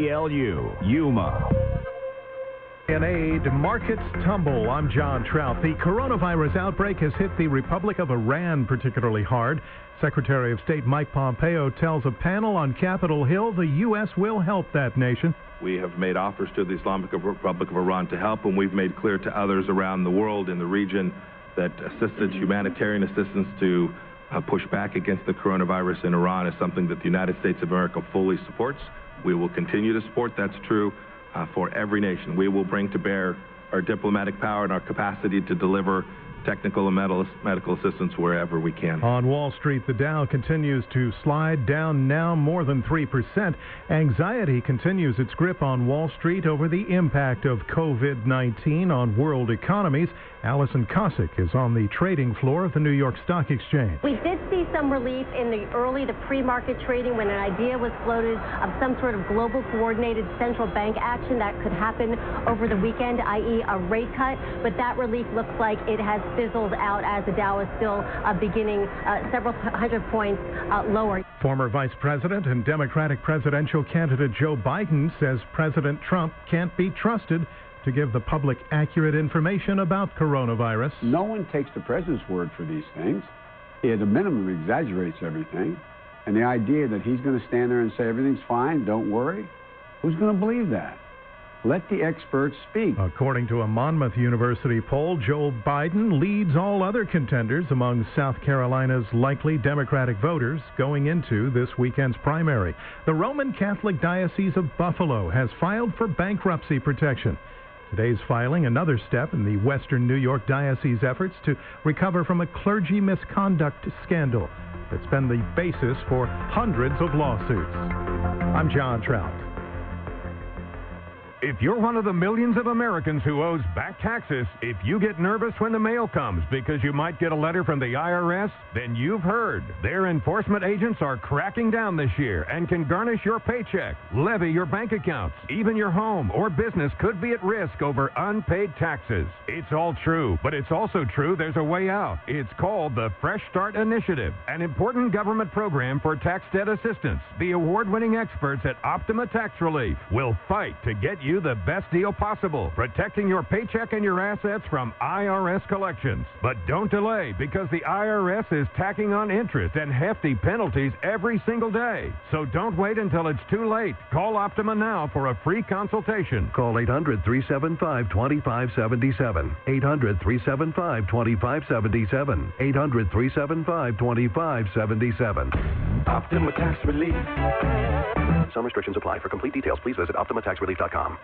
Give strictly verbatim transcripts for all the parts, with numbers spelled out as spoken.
B L U, Yuma. In aid, markets tumble. I'm John Trout. The coronavirus outbreak has hit the Republic of Iran particularly hard. Secretary of State Mike Pompeo tells a panel on Capitol Hill the U S will help that nation. We have made offers to the Islamic Republic of Iran to help, and we've made clear to others around the world in the region that assistance, humanitarian assistance to uh, push back against the coronavirus in Iran is something that the United States of America fully supports. We will continue to support. That's true uh, for every nation. We will bring to bear our diplomatic power and our capacity to deliver technical and medical assistance wherever we can. On Wall Street, the Dow continues to slide down now more than three percent. Anxiety continues its grip on Wall Street over the impact of COVID nineteen on world economies. Allison Cossack is on the trading floor of the New York Stock Exchange. We did see some relief in the early, the pre-market trading when an idea was floated of some sort of global coordinated central bank action that could happen over the weekend, that is a rate cut. But that relief looks like it has fizzled out as the Dow is still uh, beginning uh, several hundred points uh, lower. Former Vice President and Democratic presidential candidate Joe Biden says President Trump can't be trusted to give the public accurate information about coronavirus. No one takes the president's word for these things. He, at a minimum, exaggerates everything. And the idea that he's going to stand there and say everything's fine, don't worry, who's going to believe that? Let the experts speak. According to a Monmouth University poll, Joe Biden leads all other contenders among South Carolina's likely Democratic voters going into this weekend's primary. The Roman Catholic Diocese of Buffalo has filed for bankruptcy protection. Today's filing, another step in the Western New York Diocese efforts to recover from a clergy misconduct scandal that's been the basis for hundreds of lawsuits. I'm John Trout. If you're one of the millions of Americans who owes back taxes, if you get nervous when the mail comes because you might get a letter from the I R S, then you've heard. Their enforcement agents are cracking down this year and can garnish your paycheck, levy your bank accounts. Even your home or business could be at risk over unpaid taxes. It's all true, but it's also true there's a way out. It's called the Fresh Start Initiative, an important government program for tax debt assistance. The award-winning experts at Optima Tax Relief will fight to get you you the best deal possible, protecting your paycheck and your assets from I R S collections. But don't delay, because the I R S is tacking on interest and hefty penalties every single day. So don't wait until it's too late. Call Optima now for a free consultation. Call eight hundred, three seven five, two five seven seven. eight hundred, three seven five, two five seven seven. eight hundred, three seven five, two five seven seven. Optima Tax Relief. Some restrictions apply. For complete details, please visit optima tax relief dot com.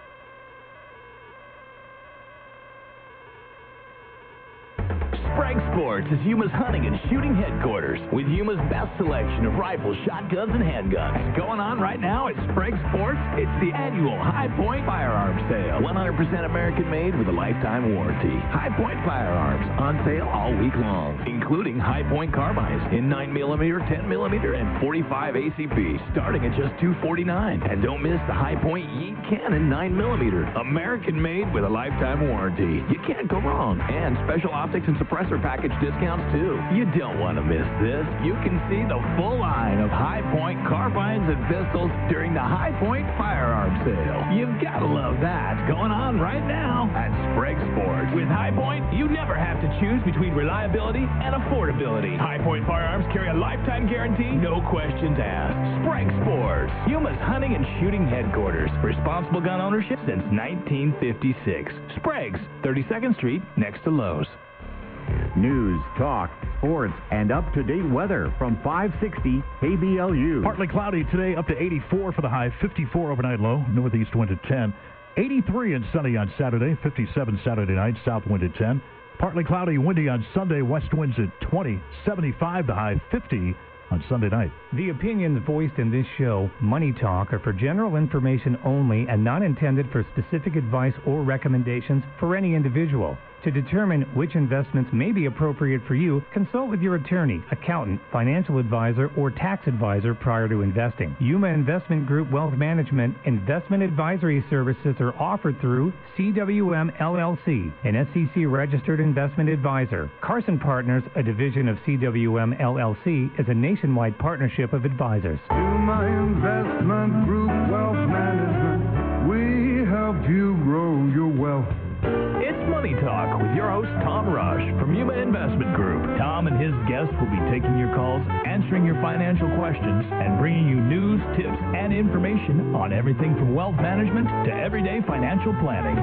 Sprague Sports is Yuma's hunting and shooting headquarters with Yuma's best selection of rifles, shotguns, and handguns. Going on right now at Sprague Sports, it's the annual High Point Firearms Sale. one hundred percent American made with a lifetime warranty. High Point Firearms on sale all week long, including High Point carbines in nine millimeter, ten millimeter, and forty-five A C P, starting at just two forty-nine. And don't miss the High Point Yeet Cannon nine millimeter, American made with a lifetime warranty. You can't go wrong. And special optics and suppressor package discounts too. You don't want to miss this. You can see the full line of High Point carbines and pistols during the High Point Firearm Sale. You've got to love that. Going on right now at Sprague Sports. With High Point, you never have to choose between reliability and affordability. High Point Firearms carry a lifetime guarantee, no questions asked. Sprague Sports, Yuma's hunting and shooting headquarters. Responsible gun ownership since nineteen fifty-six. Sprague's, thirty-second Street, next to Lowe's. News, talk, sports, and up-to-date weather from five sixty K B L U. Partly cloudy today, up to eighty-four for the high, fifty-four overnight low, northeast wind at ten. eighty-three and sunny on Saturday, fifty-seven Saturday night, south wind at ten. Partly cloudy, windy on Sunday, west winds at twenty, seventy-five the high, fifty on Sunday night. The opinions voiced in this show, Money Talk, are for general information only and not intended for specific advice or recommendations for any individual. To determine which investments may be appropriate for you, consult with your attorney, accountant, financial advisor, or tax advisor prior to investing. Yuma Investment Group Wealth Management investment advisory services are offered through C W M L L C, an S E C-registered investment advisor. Carson Partners, a division of C W M L L C, is a nationwide partnership of advisors. Yuma Investment Group Wealth Management. host, Tom Rush from Yuma Investment Group. Tom and his guests will be taking your calls, answering your financial questions, and bringing you news, tips, and information on everything from wealth management to everyday financial planning.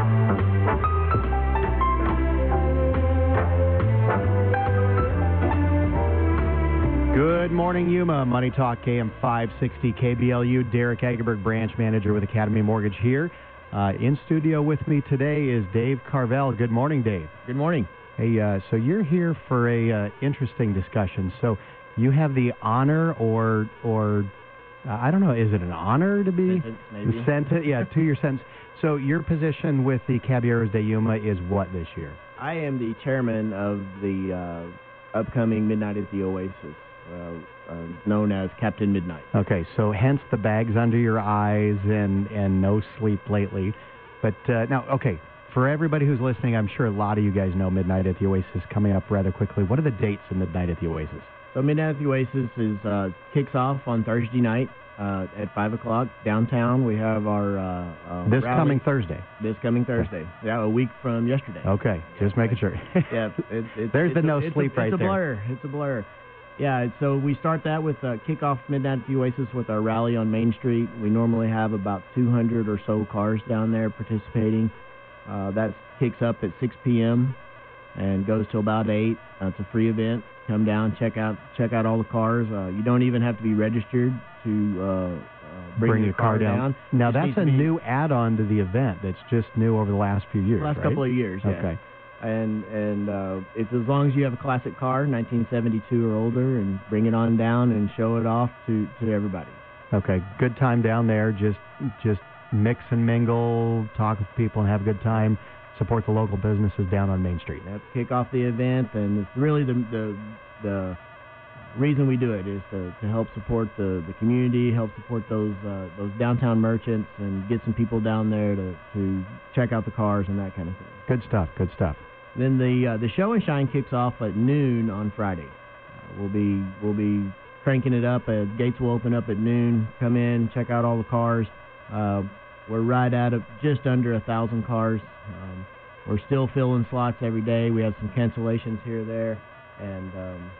Good morning, Yuma. Money Talk A M five sixty K B L U. Derek Egerberg, branch manager with Academy Mortgage here. Uh, in studio with me today is Dave Carvel. Good morning, Dave. Good morning. Hey, uh, so you're here for a uh, interesting discussion. So you have the honor, or or uh, I don't know, is it an honor to be sentence, maybe. sent? Yeah, to your sentence. So your position with the Caballeros de Yuma is what this year? I am the chairman of the uh, upcoming Midnight at the Oasis. Uh, uh, known as Captain Midnight. Okay, so hence the bags under your eyes and, and no sleep lately. But uh, now, okay, for everybody who's listening, I'm sure a lot of you guys know Midnight at the Oasis coming up rather quickly. What are the dates of Midnight at the Oasis? So Midnight at the Oasis is uh, kicks off on Thursday night uh, at five o'clock downtown. We have our uh, uh, This rally. coming Thursday? This coming Thursday. Yeah, a week from yesterday. Okay, just making sure. yeah, it, it, There's it's the a, no it's sleep a, right it's there. It's a blur. It's a blur. Yeah, so we start that with uh, kickoff Midnight at the Oasis with our rally on Main Street. We normally have about two hundred or so cars down there participating. Uh, that kicks up at six p.m. and goes till about eight. Uh, it's a free event. Come down, check out check out all the cars. Uh, you don't even have to be registered to uh, uh, bring, bring your, your car down. down. Now, Just that's a needs to be- new add-on to the event that's just new over the last few years, last right? couple of years, yeah. Okay. And and uh, it's as long as you have a classic car, nineteen seventy-two or older, and bring it on down and show it off to, to everybody. Okay, good time down there. Just just mix and mingle, talk with people, and have a good time. Support the local businesses down on Main Street. That's kick off the event, and it's really the the the reason we do it is to, to help support the, the community, help support those uh, those downtown merchants, and get some people down there to, to check out the cars and that kind of thing. Good stuff. Good stuff. Then the uh, the show and shine kicks off at noon on Friday. Uh, we'll be we'll be cranking it up. Uh, gates will open up at noon. Come in, check out all the cars. Uh, we're right at a, just under a thousand cars. Um, we're still filling slots every day. We have some cancellations here or there, and um,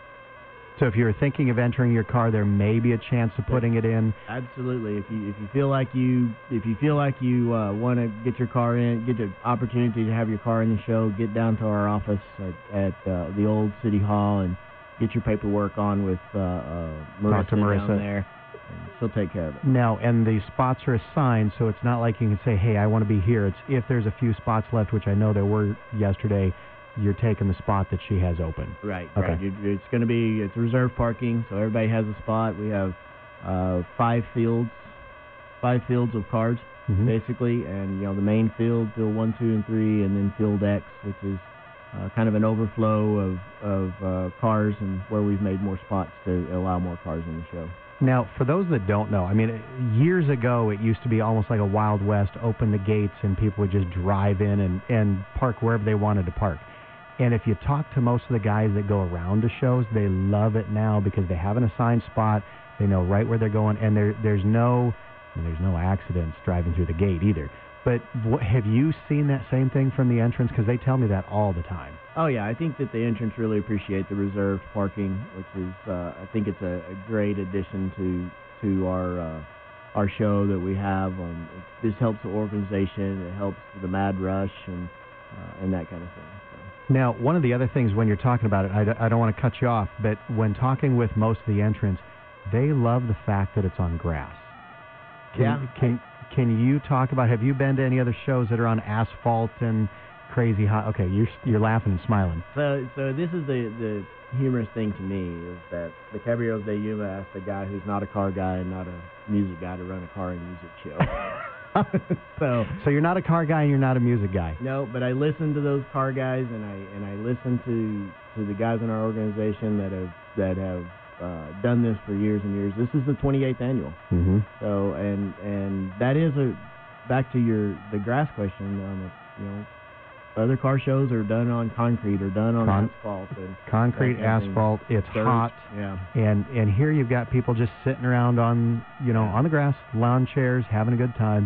So if you're thinking of entering your car, there may be a chance of putting it in. absolutely. If you if you feel like you if you feel like you uh, want to get your car in, get the opportunity to have your car in the show, get down to our office at, at uh, the old City Hall and get your paperwork on with uh, uh, Marissa, Talk to Marissa down there. And she'll take care of it. Now, and the spots are assigned, so it's not like you can say, hey, I want to be here. It's if there's a few spots left, which I know there were yesterday, you're taking the spot that she has open. Right, Okay. right. You- It's going to be, it's reserved parking, so everybody has a spot. We have uh, five fields, five fields of cars, Mhm. basically, and, you know, the main field, field one, two, and three, and then field X, which is uh, kind of an overflow of, of uh, cars and where we've made more spots to allow more cars in the show. Now, for those that don't know, I mean, years ago it used to be almost like a Wild West, open the gates and people would just drive in and, and park wherever they wanted to park. And if you talk to most of the guys that go around to shows, they love it now because they have an assigned spot, they know right where they're going, and there there's no I mean, there's no accidents driving through the gate either. But what, have you seen that same thing from the entrance? Because they tell me that all the time. Oh, yeah, I think that the entrance really appreciate the reserved parking, which is, uh, I think it's a, a great addition to to our uh, our show that we have. Um, it, this helps the organization, it helps the Mad Rush, and uh, and that kind of thing. So. Now, one of the other things when you're talking about it, I, d- I don't want to cut you off, but when talking with most of the entrants, they love the fact that it's on grass. Can, Yeah. Can Can you talk about? Have you been to any other shows that are on asphalt and crazy hot? Okay, you're you're laughing and smiling. So, so this is the, the humorous thing to me is that the Caballeros de Yuma asked a guy who's not a car guy and not a music guy to run a car and music show. so, So you're not a car guy and you're not a music guy. no, but I listen to those car guys and I and I listen to to the guys in our organization that have that have uh, done this for years and years. This is the twenty-eighth annual. Mm-hmm. So, and and that is a back to your the grass question. Um, you know. Other car shows are done on concrete or done on Con- asphalt. And Concrete, that kind of thing. asphalt, it's Dirt, hot. Yeah. And and here you've got people just sitting around on, you know, on the grass, lawn chairs, having a good time.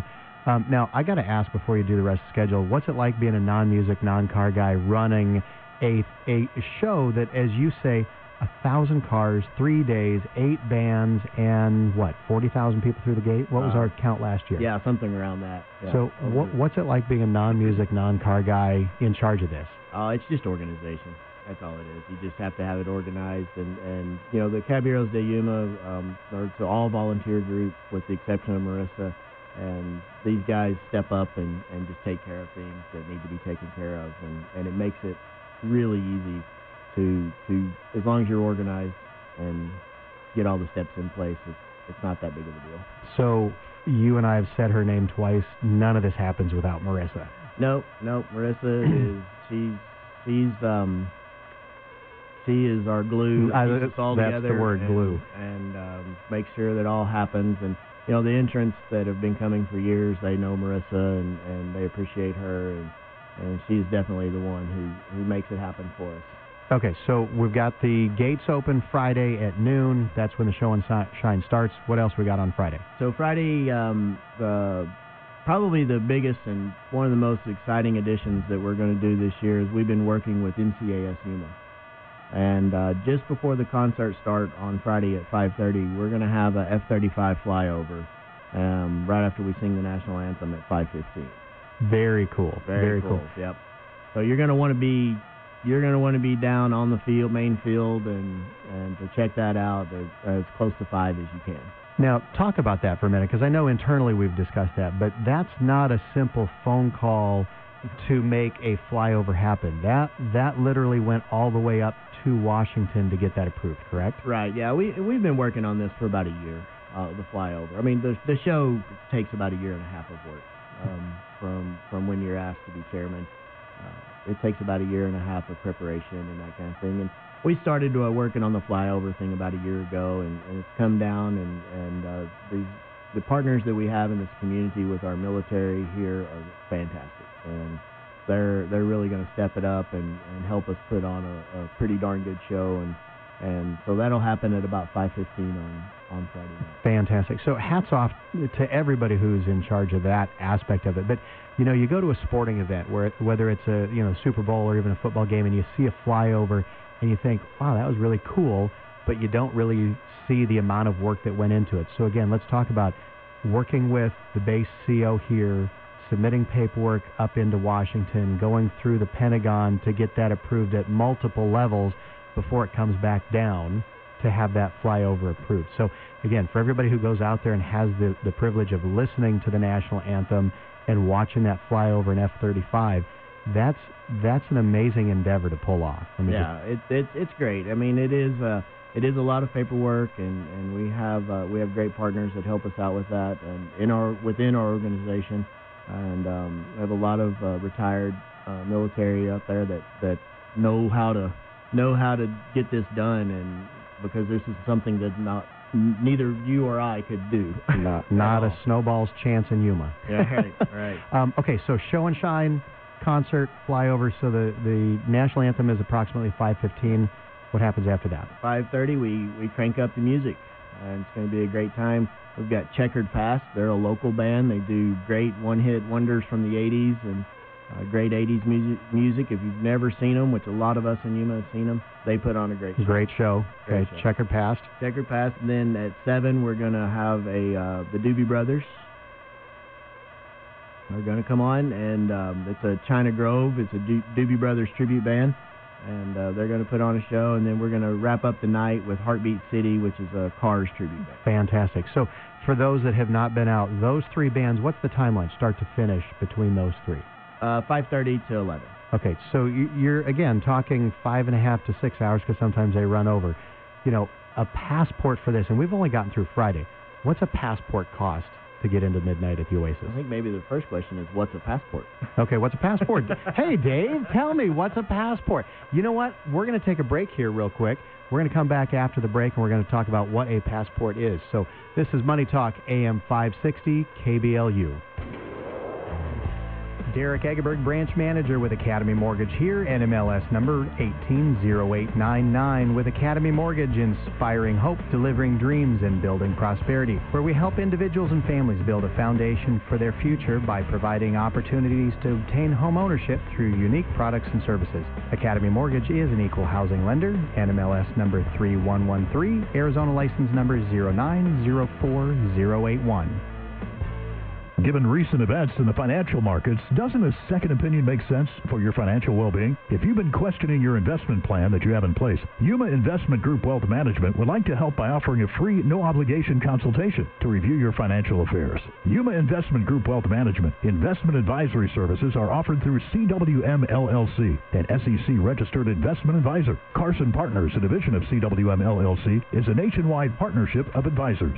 Um, now, I got to ask before you do the rest of the schedule, what's it like being a non-music, non-car guy running a a show that, as you say, a thousand cars, three days, eight bands, and what, forty thousand people through the gate? What was Uh, our count last year? Yeah, something around that. Yeah. So, what, what's it like being a non-music, non-car guy in charge of this? Uh, it's just organization. That's all it is. You just have to have it organized. And, and you know, the Caballeros de Yuma, um, are it's all volunteer group with the exception of Marissa. And these guys step up and, and just take care of things that need to be taken care of. And, and it makes it really easy to, to, as long as you're organized and get all the steps in place, it's, it's not that big of a deal. So, you and I have said her name twice. None of this happens without Marissa. Nope, nope. Marissa is, she's, she's, um, she is our glue that Uh, keeps us all that's together. the word, and, glue. And um, make sure that all happens. And, you know, the entrants that have been coming for years, they know Marissa and, and they appreciate her. And, and she's definitely the one who, who makes it happen for us. Okay, so we've got the gates open Friday at noon. That's when the show and si- shine starts. What else we got on Friday? So Friday, um, the, probably the biggest and one of the most exciting additions that we're going to do this year is we've been working with N C A S Yuma. And uh, just before the concert start on Friday at five thirty, we're going to have a F thirty-five flyover um, right after we sing the national anthem at five fifteen. Very cool. Very, Very cool. cool. Yep. So you're going to want to be you're going to want to be down on the field, main field, and and to check that out as, as close to five as you can. Now, talk about that for a minute, because I know internally we've discussed that, but that's not a simple phone call to make a flyover happen. That that literally went all the way up to Washington to get that approved, correct? Right, yeah. We, we've been working on this for about a year, uh, the flyover. I mean, the, the show takes about a year and a half of work um, from, from when you're asked to be chairman. Uh, it takes about a year and a half of preparation and that kind of thing. And we started uh, working on the flyover thing about a year ago, and, and it's come down, and, and uh, these, the partners that we have in this community with our military here are fantastic. And they're they're really going to step it up and, and help us put on a, a pretty darn good show. And, and so that'll happen at about five fifteen on, on Friday night. Fantastic. So hats off to everybody who's in charge of that aspect of it. But, you know, you go to a sporting event, where it, whether it's a you know Super Bowl or even a football game, and you see a flyover, and you think, wow, that was really cool, but you don't really see the amount of work that went into it. So, again, let's talk about working with the base C O here, submitting paperwork up into Washington, going through the Pentagon to get that approved at multiple levels before it comes back down to have that flyover approved. So, again, for everybody who goes out there and has the, the privilege of listening to the national anthem and watching that flyover in F thirty-five, that's that's an amazing endeavor to pull off. I mean, yeah, it, it, it's great. I mean, it is uh, it is a lot of paperwork, and, and we have uh, we have great partners that help us out with that, and in our within our organization, and um, we have a lot of uh, retired uh, military out there that, that know how to know how to get this done, and because this is something that not neither you or I could do. Not, not a snowball's chance in Yuma. Yeah, right, right. um, okay, so show and shine, concert, flyover. So the, the national anthem is approximately five fifteen. What happens after that? five thirty, we, we crank up the music, and it's going to be a great time. We've got Checkered Past. They're a local band. They do great one-hit wonders from the eighties and uh, great eighties music, music. If you've never seen them, which a lot of us in Yuma have seen them, they put on a great show. Great show. Great okay, show. Checkered Past. Checkered Past. And then at seven, we're going to have a uh, the Doobie Brothers. They're going to come on, and um, it's a China Grove. It's a Do- Doobie Brothers tribute band, and uh, they're going to put on a show, and then we're going to wrap up the night with Heartbeat City, which is a Cars tribute band. Fantastic. So for those that have not been out, those three bands, what's the timeline, start to finish, between those three? Uh, five thirty to eleven. Okay, so you- you're, again, talking five and a half to six hours, because sometimes they run over. You know, a passport for this, and we've only gotten through Friday. What's a passport cost to get into midnight at the Oasis? I think maybe the first question is, what's a passport? Okay, what's a passport? Hey, Dave, tell me, what's a passport? You know what? We're going to take a break here real quick. We're going to come back after the break, and we're going to talk about what a passport is. So this is Money Talk, A M five sixty, K B L U. Derek Egeberg, branch manager with Academy Mortgage here, N M L S number eighteen zero eight nine nine. With Academy Mortgage, inspiring hope, delivering dreams, and building prosperity, where we help individuals and families build a foundation for their future by providing opportunities to obtain home ownership through unique products and services. Academy Mortgage is an equal housing lender, N M L S number three one one three, Arizona license number zero nine zero four zero eight one. Given recent events in the financial markets, doesn't a second opinion make sense for your financial well-being? If you've been questioning your investment plan that you have in place, Yuma Investment Group Wealth Management would like to help by offering a free, no-obligation consultation to review your financial affairs. Yuma Investment Group Wealth Management investment advisory services are offered through C W M L L C, an S E C-registered investment advisor. Carson Partners, a division of C W M L L C, is a nationwide partnership of advisors.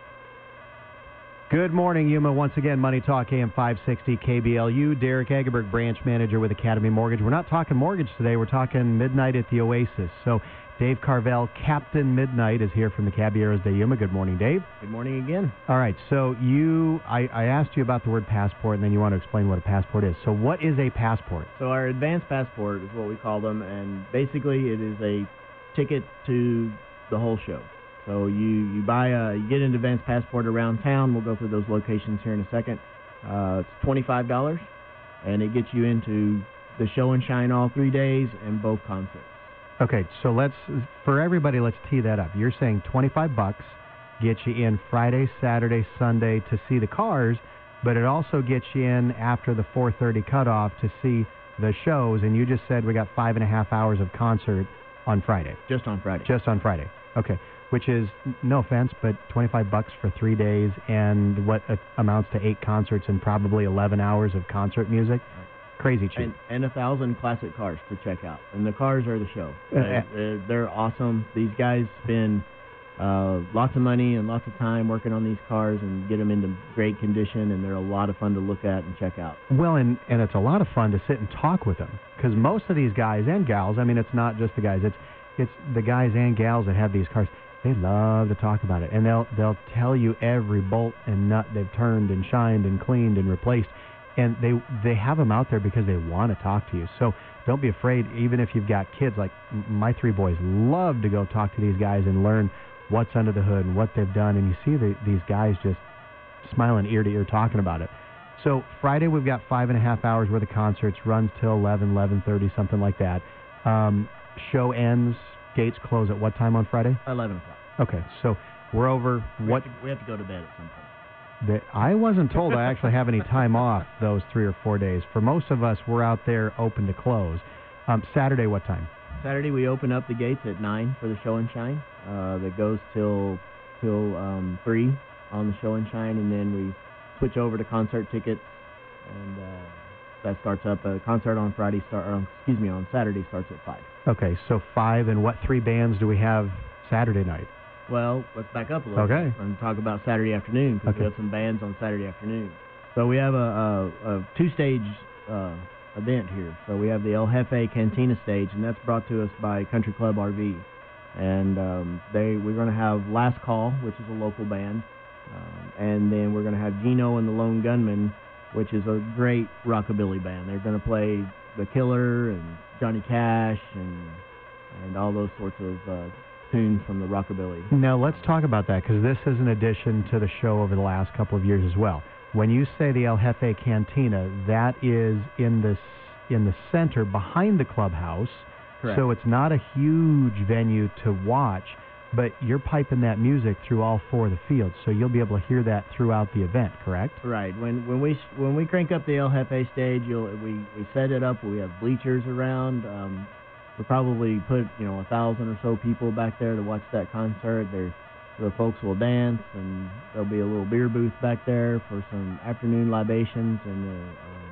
Good morning, Yuma. Once again, Money Talk A M five sixty K B L U. Derek Egeberg, branch manager with Academy Mortgage. We're not talking mortgage today. We're talking Midnight at the Oasis. So Dave Carvel, Captain Midnight, is here from the Caballeros de Yuma. Good morning, Dave. Good morning again. All right. So you, I, I asked you about the word passport, and then you want to explain what a passport is. So what is a passport? So our advanced passport is what we call them, and basically it is a ticket to the whole show. So you, you buy a, you get an advanced passport around town. We'll go through those locations here in a second. Uh, it's twenty-five dollars, and it gets you into the show and shine all three days and both concerts. Okay, so let's, for everybody, let's tee that up. You're saying twenty-five bucks gets you in Friday, Saturday, Sunday to see the cars, but it also gets you in after the four thirty cutoff to see the shows, and you just said we got five and a half hours of concert on Friday. Just on Friday. Just on Friday. Okay. Which is, no offense, but twenty-five bucks for three days and what uh, amounts to eight concerts and probably eleven hours of concert music. Crazy cheap. And, and a thousand classic cars to check out. And the cars are the show. Uh, they, they're, they're awesome. These guys spend uh, lots of money and lots of time working on these cars and get them into great condition, and they're a lot of fun to look at and check out. Well, and, and it's a lot of fun to sit and talk with them, because most of these guys and gals, I mean, it's not just the guys, it's it's the guys and gals that have these cars. They love to talk about it, and they'll they'll tell you every bolt and nut they've turned and shined and cleaned and replaced, and they they have them out there because they want to talk to you. So don't be afraid, even if you've got kids. Like my three boys love to go talk to these guys and learn what's under the hood and what they've done, and you see the, these guys just smiling ear to ear talking about it. So Friday we've got five and a half hours worth of concerts, runs till eleven, eleven thirty, something like that. Um, show ends, gates close at what time on Friday? eleven o'clock. Okay, so we're over. We what? Have to, we have to go to bed at some point. The, I wasn't told I actually have any time off those three or four days. For most of us, we're out there open to close. Um, Saturday, what time? Saturday we open up the gates at nine for the show and shine. Uh, that goes till till um, three on the show and shine, and then we switch over to concert tickets, and uh, that starts up. A concert on Friday start. Or, excuse me, on Saturday starts at five. Okay, so five, and what three bands do we have Saturday night? Well, let's back up a little okay. bit and talk about Saturday afternoon, because okay. we have some bands on Saturday afternoon. So we have a, a, a two-stage uh, event here. So we have the El Jefe Cantina stage, and that's brought to us by Country Club R V. And um, they we're going to have Last Call, which is a local band, um, and then we're going to have Gino and the Lone Gunman, which is a great rockabilly band. They're going to play The Killer and Johnny Cash and and all those sorts of uh, tunes from the rockabilly. Now let's talk about that, because this is an addition to the show over the last couple of years as well. When you say the El Jefe Cantina, that is in the in the center behind the clubhouse. Correct. So it's not a huge venue to watch, but you're piping that music through all four of the fields, so you'll be able to hear that throughout the event, correct? Right. When when we when we crank up the El Jefe stage, you'll we, we set it up. We have bleachers around. Um, we'll probably put you know a thousand or so people back there to watch that concert. There, the folks will dance, and there'll be a little beer booth back there for some afternoon libations, and uh, um,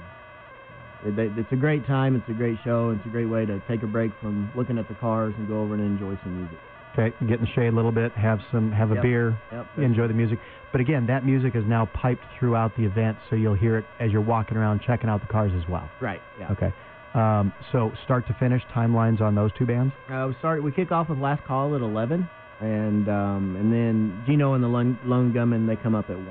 it, it's a great time. It's a great show. It's a great way to take a break from looking at the cars and go over and enjoy some music. Okay, get in the shade a little bit, have some, have a Yep. beer, Yep. enjoy the music. But again, that music is now piped throughout the event, so you'll hear it as you're walking around checking out the cars as well. Right. Yeah. Okay. Um, so start to finish, timelines on those two bands? Uh, we start. We kick off with Last Call at eleven, and um, and then Gino and the Lone, Lone Gunman, they come up at one.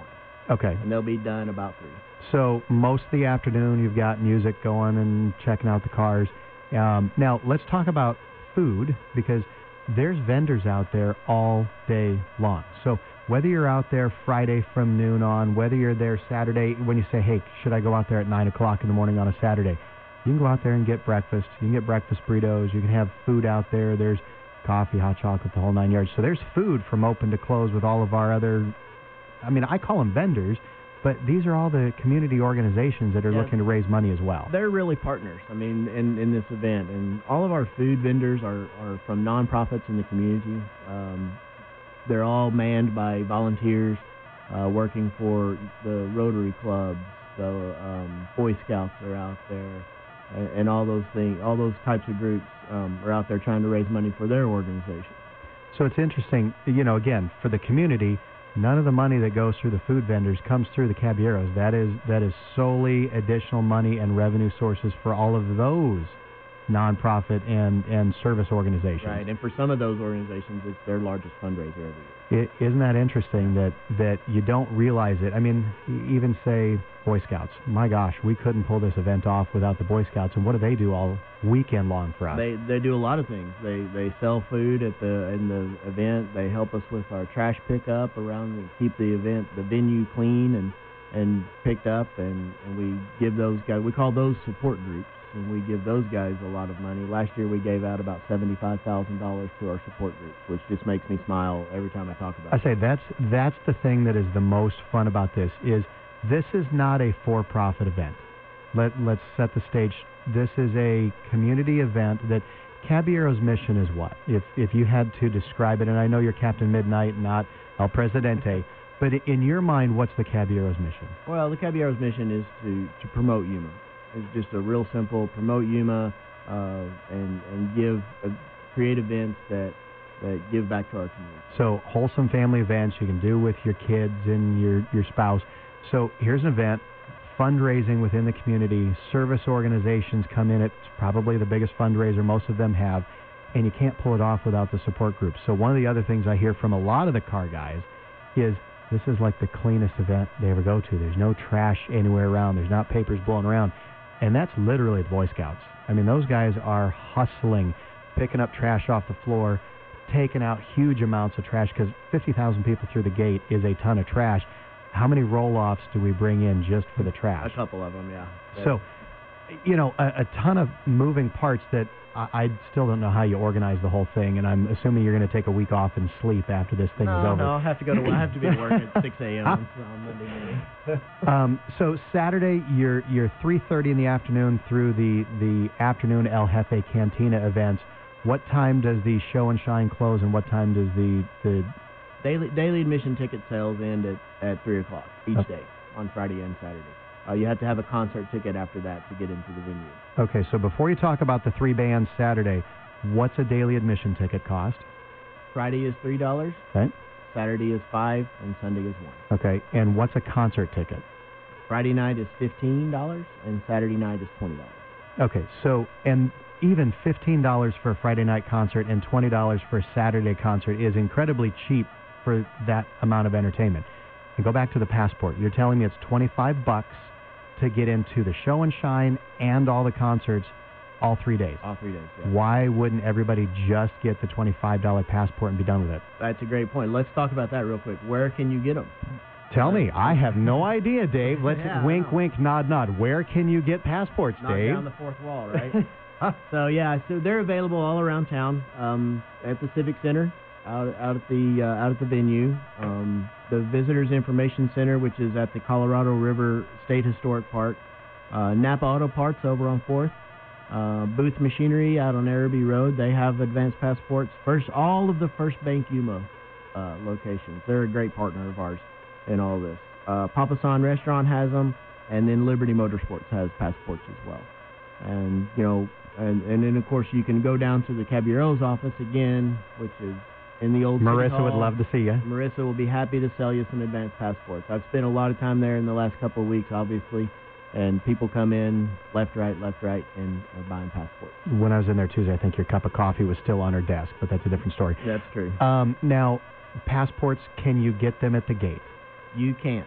Okay. And they'll be done about three. So most of the afternoon, you've got music going and checking out the cars. Um, now, let's talk about food, because there's vendors out there all day long. So whether you're out there Friday from noon on, whether you're there Saturday, when you say, hey, should I go out there at nine o'clock in the morning on a Saturday? You can go out there and get breakfast. You can get breakfast burritos. You can have food out there. There's coffee, hot chocolate, the whole nine yards. So there's food from open to close with all of our other, I mean, I call them vendors, but these are all the community organizations that are Yeah. looking to raise money as well. They're really partners, I mean, in, in this event. And all of our food vendors are, are from nonprofits in the community. Um, they're all manned by volunteers uh, working for the Rotary clubs. So um, Boy Scouts are out there, and, and all those things, all those types of groups um, are out there trying to raise money for their organization. So it's interesting, you know, again, for the community, none of the money that goes through the food vendors comes through the Caballeros. That is that is solely additional money and revenue sources for all of those nonprofit and, and service organizations. Right, and for some of those organizations, it's their largest fundraiser every year. It, isn't that interesting that, that you don't realize it? I mean, e- even say Boy Scouts. My gosh, we couldn't pull this event off without the Boy Scouts. And what do they do all weekend long for us? They they do a lot of things. They they sell food at the in the event. They help us with our trash pickup around and keep the event, the venue clean and and picked up. And, and we give those guys, we call those support groups, and we give those guys a lot of money. Last year we gave out about seventy-five thousand dollars to our support groups, which just makes me smile every time I talk about I it. say that's that's the thing that is the most fun about this is this is not a for-profit event. Let let's set the stage. This is a community event that Caballero's mission is what? If if you had to describe it, and I know you're Captain Midnight, not El Presidente, but in your mind, what's the Caballero's mission? Well, the Caballero's mission is to, to promote Yuma. It's just a real simple promote Yuma uh, and and give uh, create events that that give back to our community. So wholesome family events you can do with your kids and your your spouse. So here's an event, fundraising within the community, service organizations come in. It's probably the biggest fundraiser most of them have, and you can't pull it off without the support groups. So one of the other things I hear from a lot of the car guys is this is like the cleanest event they ever go to. There's no trash anywhere around. There's not papers blowing around. And that's literally the Boy Scouts. I mean, those guys are hustling, picking up trash off the floor, taking out huge amounts of trash, because fifty thousand people through the gate is a ton of trash. How many roll-offs do we bring in just for the trash? A couple of them, yeah. So, you know, a, a ton of moving parts that I, I still don't know how you organize the whole thing, and I'm assuming you're going to take a week off and sleep after this thing no, is over. No, I have to go to I have to be at work at six a.m. on Monday morning. um, so Saturday, you're you're three thirty in the afternoon through the the afternoon El Jefe Cantina events. What time does the show and shine close, and what time does the the Daily daily admission ticket sales end at, at three o'clock each Okay. day on Friday and Saturday. Uh, you have to have a concert ticket after that to get into the venue. Okay, so before you talk about the three bands Saturday, what's a daily admission ticket cost? Friday is three dollars. Okay. Saturday is five, and Sunday is one. Okay, and what's a concert ticket? Friday night is fifteen dollars, and Saturday night is twenty dollars. Okay, so and even fifteen dollars for a Friday night concert and twenty dollars for a Saturday concert is incredibly cheap for that amount of entertainment. And go back to the passport. You're telling me it's twenty-five bucks to get into the show and shine and all the concerts all three days. All three days, yeah. Why wouldn't everybody just get the twenty-five dollars passport and be done with it? That's a great point. Let's talk about that real quick. Where can you get them? Tell me. I have no idea, Dave. Let's Yeah, I wink, know. wink, nod, nod. Where can you get passports, Knock Dave? down the fourth wall, right? So yeah, so they're available all around town, um, at the Civic Center, out out at the uh, out at the venue, um, the Visitors Information Center, which is at the Colorado River State Historic Park, uh, Napa Auto Parts over on Fourth, uh, Booth Machinery out on Araby Road. They have advanced passports. First, all of the First Bank Yuma uh, locations. They're a great partner of ours in all this. Uh, Papa San Restaurant has them, and then Liberty Motorsports has passports as well. And you know. And and then, of course, you can go down to the Caballero's office again, which is in the old City Marissa would Hall. love to see you. Marissa will be happy to sell you some advanced passports. I've spent a lot of time there in the last couple of weeks, obviously, and people come in left, right, left, right, and are buying passports. When I was in there Tuesday, I think your cup of coffee was still on her desk, but that's a different story. That's true. Um, now, passports, can you get them at the gate? You can.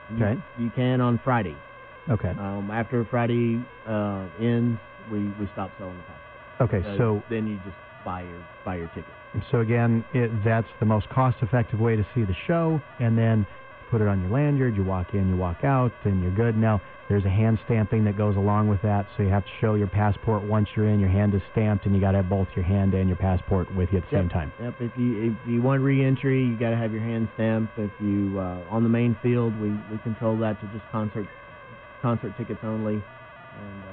You, Okay. You can on Friday. Okay. Um, after Friday uh, ends, we, we stop selling the passport. Okay, So so then you just buy your buy your ticket. so again, it, that's the most cost-effective way to see the show, and then put it on your lanyard. You walk in, you walk out, and you're good. Now, there's a hand stamping that goes along with that, so you have to show your passport once you're in. Your hand is stamped, and you got to have both your hand and your passport with you at the Yep. same time. Yep. If you if you want re-entry, you got to have your hand stamped. If you uh, on the main field, we, we control that to just concert concert tickets only. And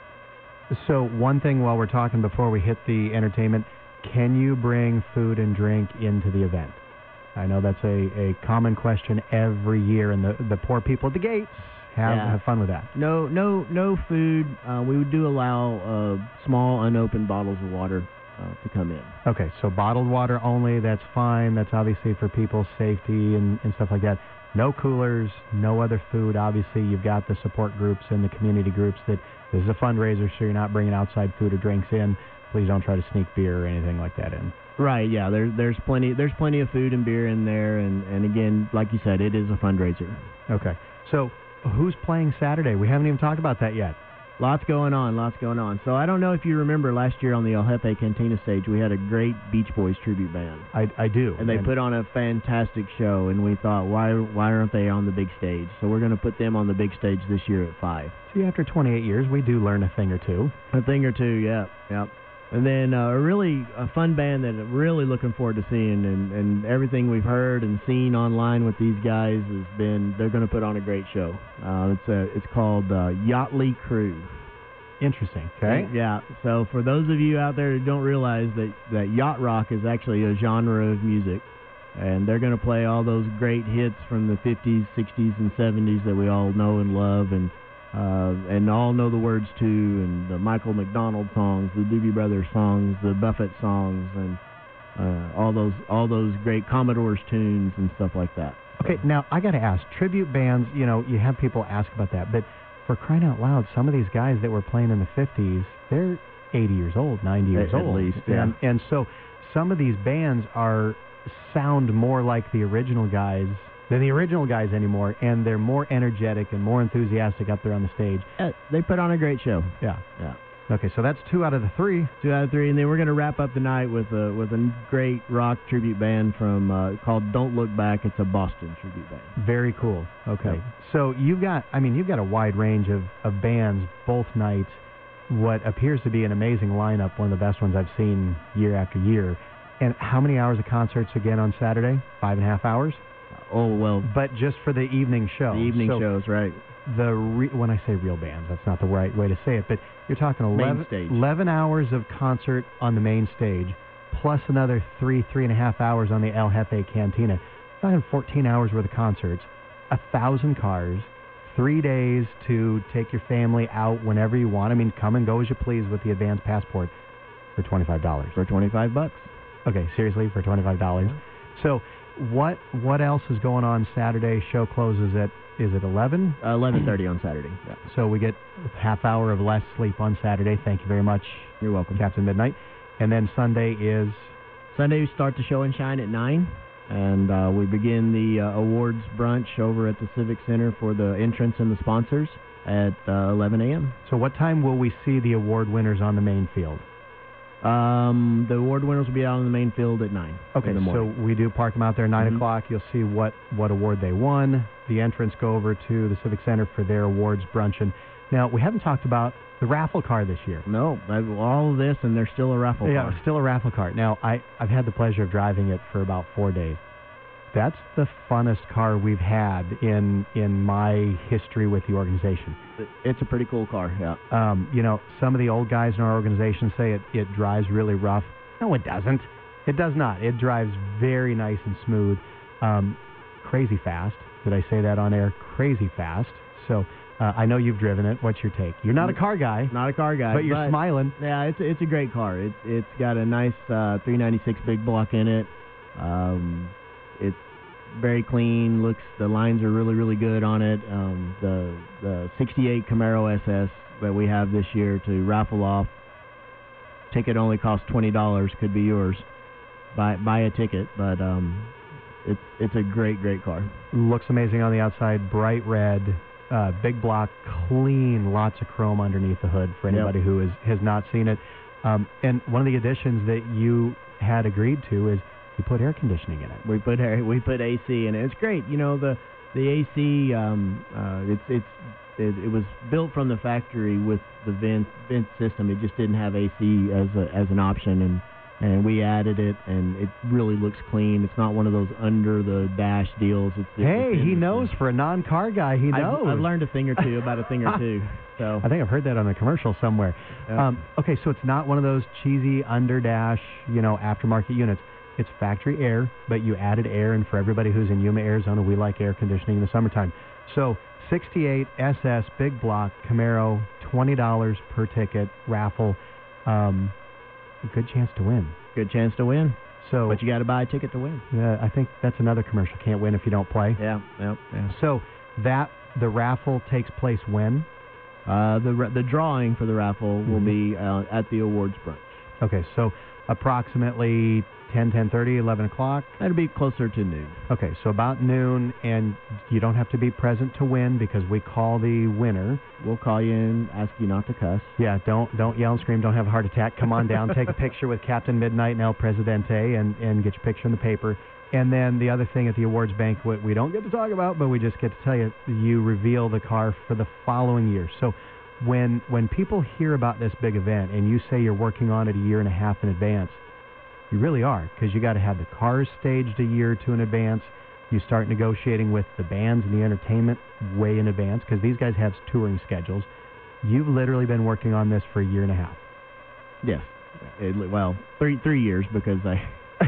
uh, So one thing while we're talking before we hit the entertainment, can you bring food and drink into the event? I know that's a, a common question every year, and the, the poor people at the gates have, Yeah. have fun with that. no no no food. Uh, we do allow uh, small unopened bottles of water uh, to come in. Okay, so bottled water only, that's fine. That's obviously for people's safety and, and stuff like that. No coolers, no other food. Obviously, you've got the support groups and the community groups that this is a fundraiser, so you're not bringing outside food or drinks in. Please don't try to sneak beer or anything like that in. Right, yeah. There's there's plenty there's plenty of food and beer in there, and, and again, like you said, it is a fundraiser. Okay, so who's playing Saturday? We haven't even talked about that yet. Lots going on, lots going on. So I don't know if you remember last year on the El Jefe Cantina stage, we had a great Beach Boys tribute band. I, I do. And they put on a fantastic show, and we thought, why why aren't they on the big stage? So we're going to put them on the big stage this year at five. See, after twenty-eight years, we do learn a thing or two. A thing or two, yeah, yeah. And then uh, a really a fun band that I'm really looking forward to seeing, and, and everything we've heard and seen online with these guys has been, they're going to put on a great show. Uh, it's a, it's called uh, Yachtly Crew. Interesting. Okay. Yeah. So for those of you out there who don't realize that, that yacht rock is actually a genre of music, and they're going to play all those great hits from the fifties, sixties, and seventies that we all know and love, and uh, and all know the words to, and the Michael McDonald songs, the Doobie Brothers songs, the Buffett songs, and uh, all those all those great Commodores tunes and stuff like that. Okay, now I got to ask, tribute bands, you know, you have people ask about that, but for crying out loud, some of these guys that were playing in the fifties, they're eighty years old, ninety years At old. least, yeah. And, and so some of these bands are sound more like the original guys than the original guys anymore, and they're more energetic and more enthusiastic up there on the stage. Uh, they put on a great show. Yeah. Yeah. Okay, so that's two out of the three. Two out of three, and then we're going to wrap up the night with a with a great rock tribute band from uh, called Don't Look Back. It's a Boston tribute band. Very cool. Okay. Yep. So you've got, I mean, you've got a wide range of, of bands both nights. What appears to be an amazing lineup, one of the best ones I've seen year after year. And how many hours of concerts again on Saturday? Five and a half hours? Oh, well. But just for the evening show. The evening so shows, right. The re- when I say real bands, that's not the right way to say it, but you're talking eleven, Main stage. eleven hours of concert on the main stage, plus another three, three and a half hours on the El Jefe Cantina. Talking fourteen hours worth of concerts, a thousand cars, three days to take your family out whenever you want. I mean, come and go as you please with the advance passport for twenty-five dollars. For twenty-five bucks. Okay, seriously, for twenty-five dollars. Yeah. So what what else is going on Saturday? Show closes at, is it eleven? Uh, eleven thirty on Saturday. Yeah. So we get a half hour of less sleep on Saturday. Thank you very much. You're welcome. Captain Midnight. And then Sunday is? Sunday we start the show and shine at nine. And uh, we begin the uh, awards brunch over at the Civic Center for the entrants and the sponsors at uh, eleven a.m. So what time will we see the award winners on the main field? Um, the award winners will be out on the main field at nine. Okay, in the so morning. we do park them out there at nine Mhm. o'clock. You'll see what, what award they won. The entrants go over to the Civic Center for their awards brunch. And now, we haven't talked about the raffle car this year. No, I've, all of this, and there's still a raffle yeah, car. still a raffle car. Now, I, I've had the pleasure of driving it for about four days. That's the funnest car we've had in in my history with the organization. It's a pretty cool car, yeah. Um, you know, some of the old guys in our organization say it, it drives really rough. No, it doesn't. It does not. It drives very nice and smooth. Um, crazy fast. Did I say that on air? Crazy fast. So uh, I know you've driven it. What's your take? You're not a car guy. Not a car guy. But you're smiling. Yeah, it's, it's a great car. It, it's got a nice uh, three ninety-six big block in it. Um, it's very clean. Looks, the lines are really, really good on it. Um, the the sixty-eight Camaro S S that we have this year to raffle off. Ticket only costs twenty dollars. Could be yours. Buy buy a ticket, but um, it's it's a great, great car. Looks amazing on the outside, bright red, uh, big block, clean, lots of chrome underneath the hood for anybody yep. who is, has not seen it. Um, and one of the additions that you had agreed to is you put air conditioning in it. We put air, we put A C in it. It's great. You know, the the A C, um, uh, it's it's it, it was built from the factory with the vent vent system. It just didn't have A C as a, as an option, and and we added it, and it really looks clean. It's not one of those under the dash deals. It's, it's hey, he knows for a non-car guy. He knows. I've, I've learned a thing or two about a thing or two. So I think I've heard that on a commercial somewhere. Yep. Um, okay, so it's not one of those cheesy under dash, you know, aftermarket units. It's factory air, but you added air, and for everybody who's in Yuma, Arizona, we like air conditioning in the summertime. So sixty-eight S S big block Camaro, twenty dollars per ticket raffle. Um, good chance to win. Good chance to win. So, but you got to buy a ticket to win. Yeah, I think that's another commercial. Can't win if you don't play. Yeah, yeah, yeah. So that the raffle takes place when? Uh, the the drawing for the raffle mm-hmm. will be uh, at the awards brunch. Okay, so approximately ten, ten thirty, eleven o'clock? That'll be closer to noon. Okay, so about noon, and you don't have to be present to win because we call the winner. We'll call you and ask you not to cuss. Yeah, don't don't yell and scream, don't have a heart attack. Come on down, take a picture with Captain Midnight and El Presidente, and, and get your picture in the paper. And then the other thing at the awards banquet we don't get to talk about, but we just get to tell you, you reveal the car for the following year. So when when people hear about this big event and you say you're working on it a year and a half in advance, you really are, because you got to have the cars staged a year or two in advance. You start negotiating with the bands and the entertainment way in advance, because these guys have touring schedules. You've literally been working on this for a year and a half. Yes. It, well, three three years because I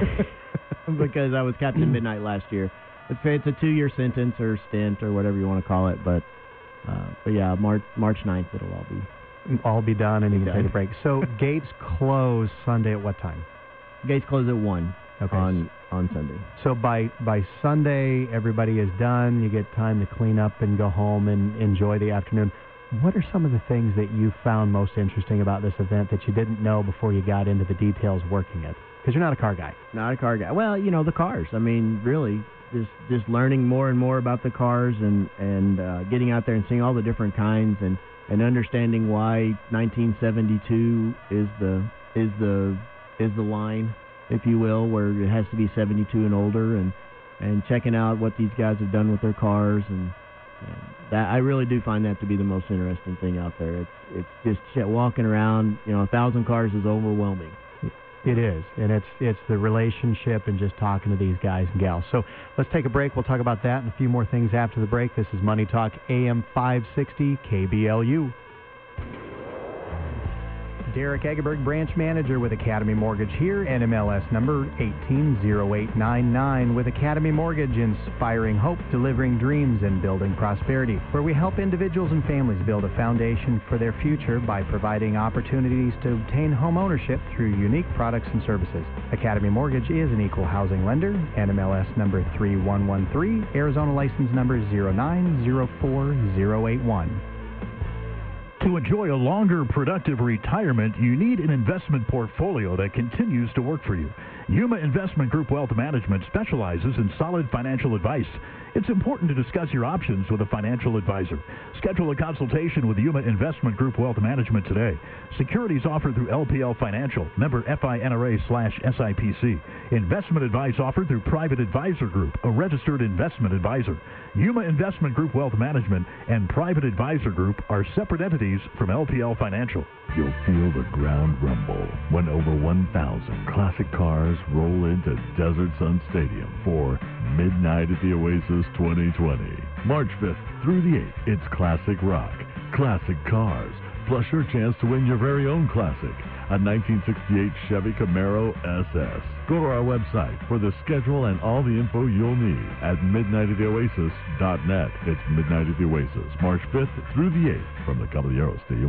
because I was Captain Midnight last year. It's, it's a two-year sentence or stint or whatever you want to call it, but uh, but yeah, March March ninth it'll all be all be done, and you can take a break. So gates close Sunday at what time? Gates close at one okay. on on Sunday. So by by Sunday, everybody is done. You get time to clean up and go home and enjoy the afternoon. What are some of the things that you found most interesting about this event that you didn't know before you got into the details working it? Because you're not a car guy. Not a car guy. Well, you know, the cars. I mean, really, just just learning more and more about the cars and, and uh, getting out there and seeing all the different kinds and, and understanding why nineteen seventy-two is the is the is the line, if you will, where it has to be seventy-two and older, and, and checking out what these guys have done with their cars, and, and that I really do find that to be the most interesting thing out there. It's it's just shit, walking around, you know, a thousand cars is overwhelming. It is, and it's it's the relationship and just talking to these guys and gals. So let's take a break. We'll talk about that and a few more things after the break. This is Money Talk, A M five sixty K B L U. Derek Egeberg, branch manager with Academy Mortgage here, N M L S number eighteen zero eight nine nine. With Academy Mortgage, inspiring hope, delivering dreams, and building prosperity, where we help individuals and families build a foundation for their future by providing opportunities to obtain home ownership through unique products and services. Academy Mortgage is an equal housing lender, N M L S number three one one three, Arizona license number zero nine zero four zero eight one. To enjoy a longer, productive retirement, you need an investment portfolio that continues to work for you. Yuma Investment Group Wealth Management specializes in solid financial advice. It's important to discuss your options with a financial advisor. Schedule a consultation with Yuma Investment Group Wealth Management today. Securities offered through L P L Financial, member FINRA slash SIPC. Investment advice offered through Private Advisor Group, a registered investment advisor. Yuma Investment Group Wealth Management and Private Advisor Group are separate entities from L P L Financial. You'll feel the ground rumble when over one thousand classic cars roll into Desert Sun Stadium for Midnight at the Oasis twenty twenty. March fifth through the eighth, it's classic rock, classic cars, plus your chance to win your very own classic, a nineteen sixty-eight Chevy Camaro S S. Go to our website for the schedule and all the info you'll need at midnight at the oasis dot net. It's Midnight at the Oasis, March fifth through the eighth from the Caballeros to Yuma.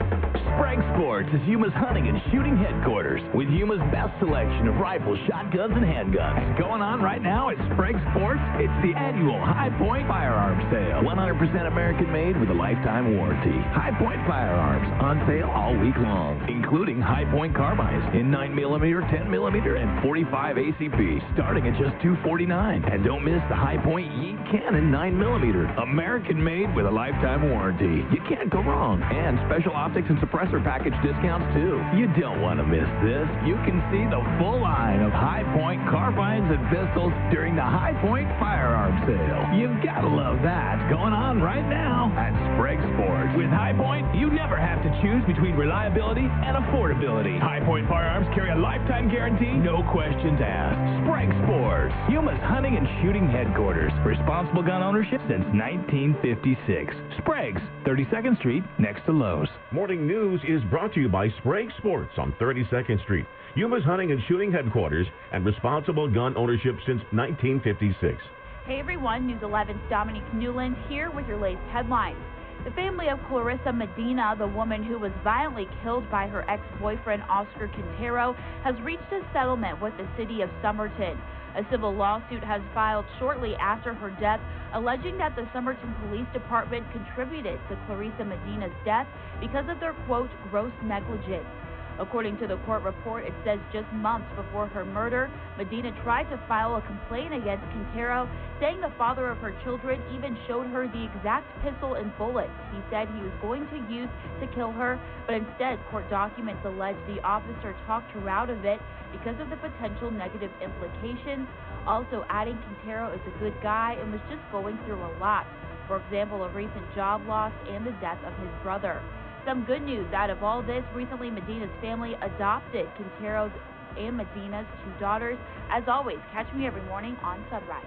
Sprague Sports is Yuma's hunting and shooting headquarters with Yuma's best selection of rifles, shotguns, and handguns. Going on right now at Sprague Sports, it's the annual High Point Firearms Sale. one hundred percent American-made with a lifetime warranty. High Point Firearms on sale all week long, including High Point carbines in nine millimeter, ten millimeter, and forty-five A C P, starting at just two forty-nine. And don't miss the High Point Yeet Cannon nine millimeter, American-made with a lifetime warranty. You can't go wrong. And special optics and suppressor package discounts too. You don't want to miss this. You can see the full line of High Point carbines and pistols during the High Point Firearm Sale. You've got to love that. Going on right now at Sprague Sports. With High Point, you never have to choose between reliability and affordability. High Point Firearms carry a lifetime guarantee, no questions asked. Sprague Sports, Yuma's hunting and shooting headquarters. Responsible gun ownership since nineteen fifty-six. Sprague's, thirty-second Street, next to Lowe's. Morning News is brought to you by Sprague Sports on thirty-second Street, Yuma's hunting and shooting headquarters, and responsible gun ownership since nineteen fifty-six. Hey everyone, News eleven's Dominique Newland here with your latest headlines. The family of Clarissa Medina, the woman who was violently killed by her ex-boyfriend Oscar Quintero, has reached a settlement with the city of Somerton. A civil lawsuit has filed shortly after her death, alleging that the Somerton Police Department contributed to Clarissa Medina's death because of their, quote, gross negligence. According to the court report, it says just months before her murder, Medina tried to file a complaint against Quintero, saying the father of her children even showed her the exact pistol and bullets he said he was going to use to kill her, but instead, court documents allege the officer talked her out of it because of the potential negative implications, also adding Quintero is a good guy and was just going through a lot. For example, a recent job loss and the death of his brother. Some good news out of all this. Recently, Medina's family adopted Quintero's and Medina's two daughters. As always, catch me every morning on Sunrise.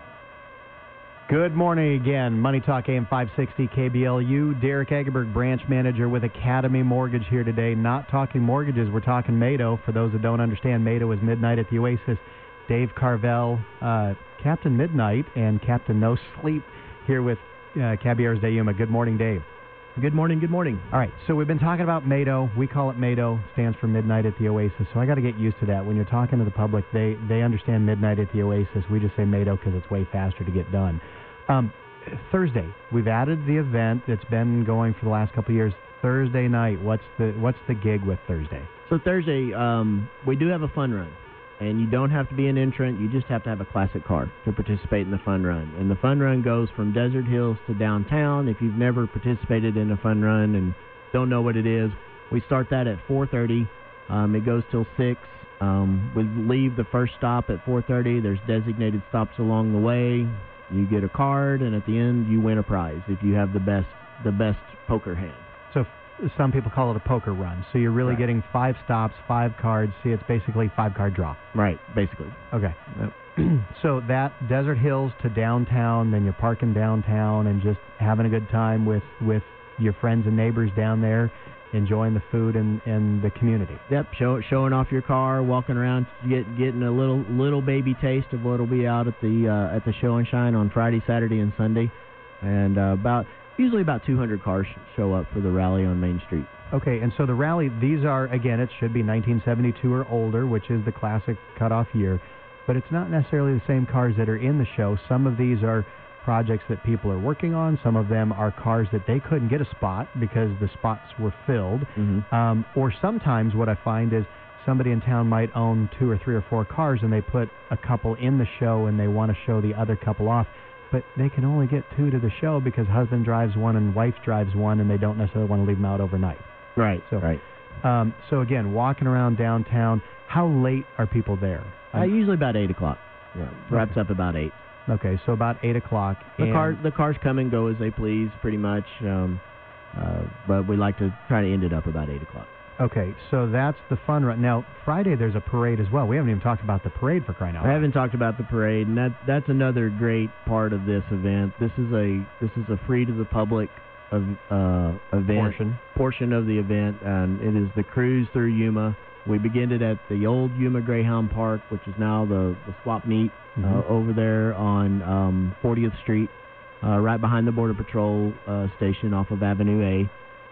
Good morning again. Money Talk A M five sixty K B L U. Derek Egerberg, branch manager with Academy Mortgage here today. Not talking mortgages, we're talking Mado. For those that don't understand, Mado is Midnight at the Oasis. Dave Carvel, uh, Captain Midnight, and Captain No Sleep here with uh, Caballeros de Yuma. Good morning, Dave. Good morning, good morning. All right, so we've been talking about Mado. We call it Mado, stands for Midnight at the Oasis. So I got to get used to that. When you're talking to the public, they, they understand Midnight at the Oasis. We just say Mado because it's way faster to get done. Um, Thursday, we've added the event that's been going for the last couple of years. Thursday night, what's the what's the gig with Thursday? So Thursday, um, we do have a fun run. And you don't have to be an entrant. You just have to have a classic car to participate in the fun run. And the fun run goes from Desert Hills to downtown. If you've never participated in a fun run and don't know what it is, we start that at four thirty. Um, it goes till six. Um, we leave the first stop at four thirty. There's designated stops along the way. You get a card, and at the end, you win a prize if you have the best the best poker hand. So some people call it a poker run. So you're really right. getting five stops, five cards. See, it's basically five-card draw. Right, basically. Okay. Yep. So that Desert Hills to downtown, then you're parking downtown and just having a good time with, with your friends and neighbors down there, enjoying the food and, and the community. Yep, show, showing off your car, walking around, get, getting a little little baby taste of what'll be out at the uh, at the Show and Shine on Friday, Saturday, and Sunday. And uh, about... Usually about two hundred cars show up for the rally on Main Street. Okay, and so the rally, these are, again, it should be nineteen seventy-two or older, which is the classic cutoff year, but it's not necessarily the same cars that are in the show. Some of these are projects that people are working on. Some of them are cars that they couldn't get a spot because the spots were filled. Mm-hmm. Um, or sometimes what I find is somebody in town might own two or three or four cars, and they put a couple in the show, and they want to show the other couple off. But they can only get two to the show because husband drives one and wife drives one, and they don't necessarily want to leave them out overnight. Right, so, right. Um, so, again, walking around downtown, how late are people there? Uh, usually about eight o'clock. Yeah, wraps okay. up about eight. Okay, so about eight o'clock. The, car, the cars come and go as they please, pretty much, um, uh, but we like to try to end it up about eight o'clock. Okay, so that's the fun run. Now, Friday there's a parade as well. We haven't even talked about the parade for crying out loud. I haven't talked about the parade, and that that's another great part of this event. This is a this is a free to the public of, uh, event portion portion of the event, and it is the cruise through Yuma. We begin it at the old Yuma Greyhound Park, which is now the, the swap meet mm-hmm. uh, over there on um, fortieth Street, uh, right behind the Border Patrol uh, station off of Avenue A.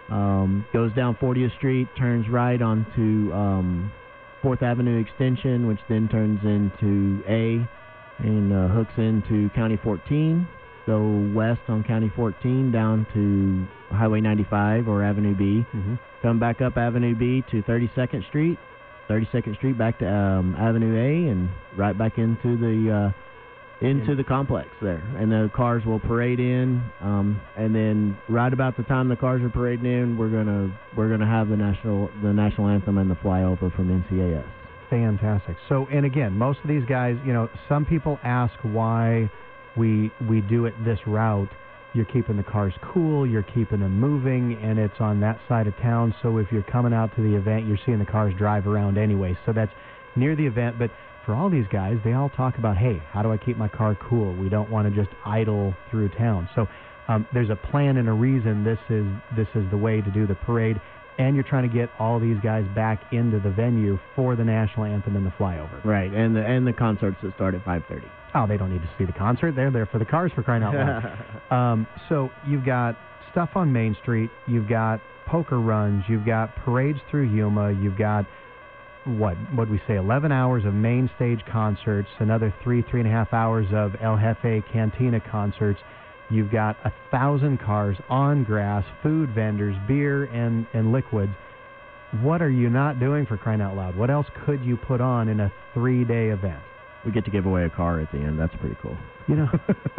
Um, goes down fortieth Street, turns right onto um, fourth Avenue Extension, which then turns into A and uh, hooks into County fourteen. Go west on County fourteen down to Highway ninety-five or Avenue B. Mm-hmm. Come back up Avenue B to thirty-second Street. thirty-second Street back to um, Avenue A and right back into the uh, into the complex there. And the cars will parade in. Um, and then right about the time the cars are parading in, we're gonna we're gonna have the national the national anthem and the flyover from N C A S. Fantastic. So, and again, most of these guys, you know, some people ask why we we do it this route. You're keeping the cars cool, you're keeping them moving, and it's on that side of town. So if you're coming out to the event, you're seeing the cars drive around anyway. So that's near the event. But for all these guys, they all talk about, hey, how do I keep my car cool? We don't want to just idle through town. So um, there's a plan and a reason this is this is the way to do the parade. And you're trying to get all these guys back into the venue for the national anthem and the flyover. Right, and the and the concerts that start at five thirty. Oh, they don't need to see the concert. They're there for the cars, for crying out loud. um, so you've got stuff on Main Street. You've got poker runs. You've got parades through Yuma. You've got, what what we say, eleven hours of main stage concerts, another three, three and a half hours of El Jefe Cantina concerts. You've got a thousand cars on grass, food vendors, beer and, and liquids. What are you not doing, for crying out loud? What else could you put on in a three-day event? We get to give away a car at the end. That's pretty cool. You know,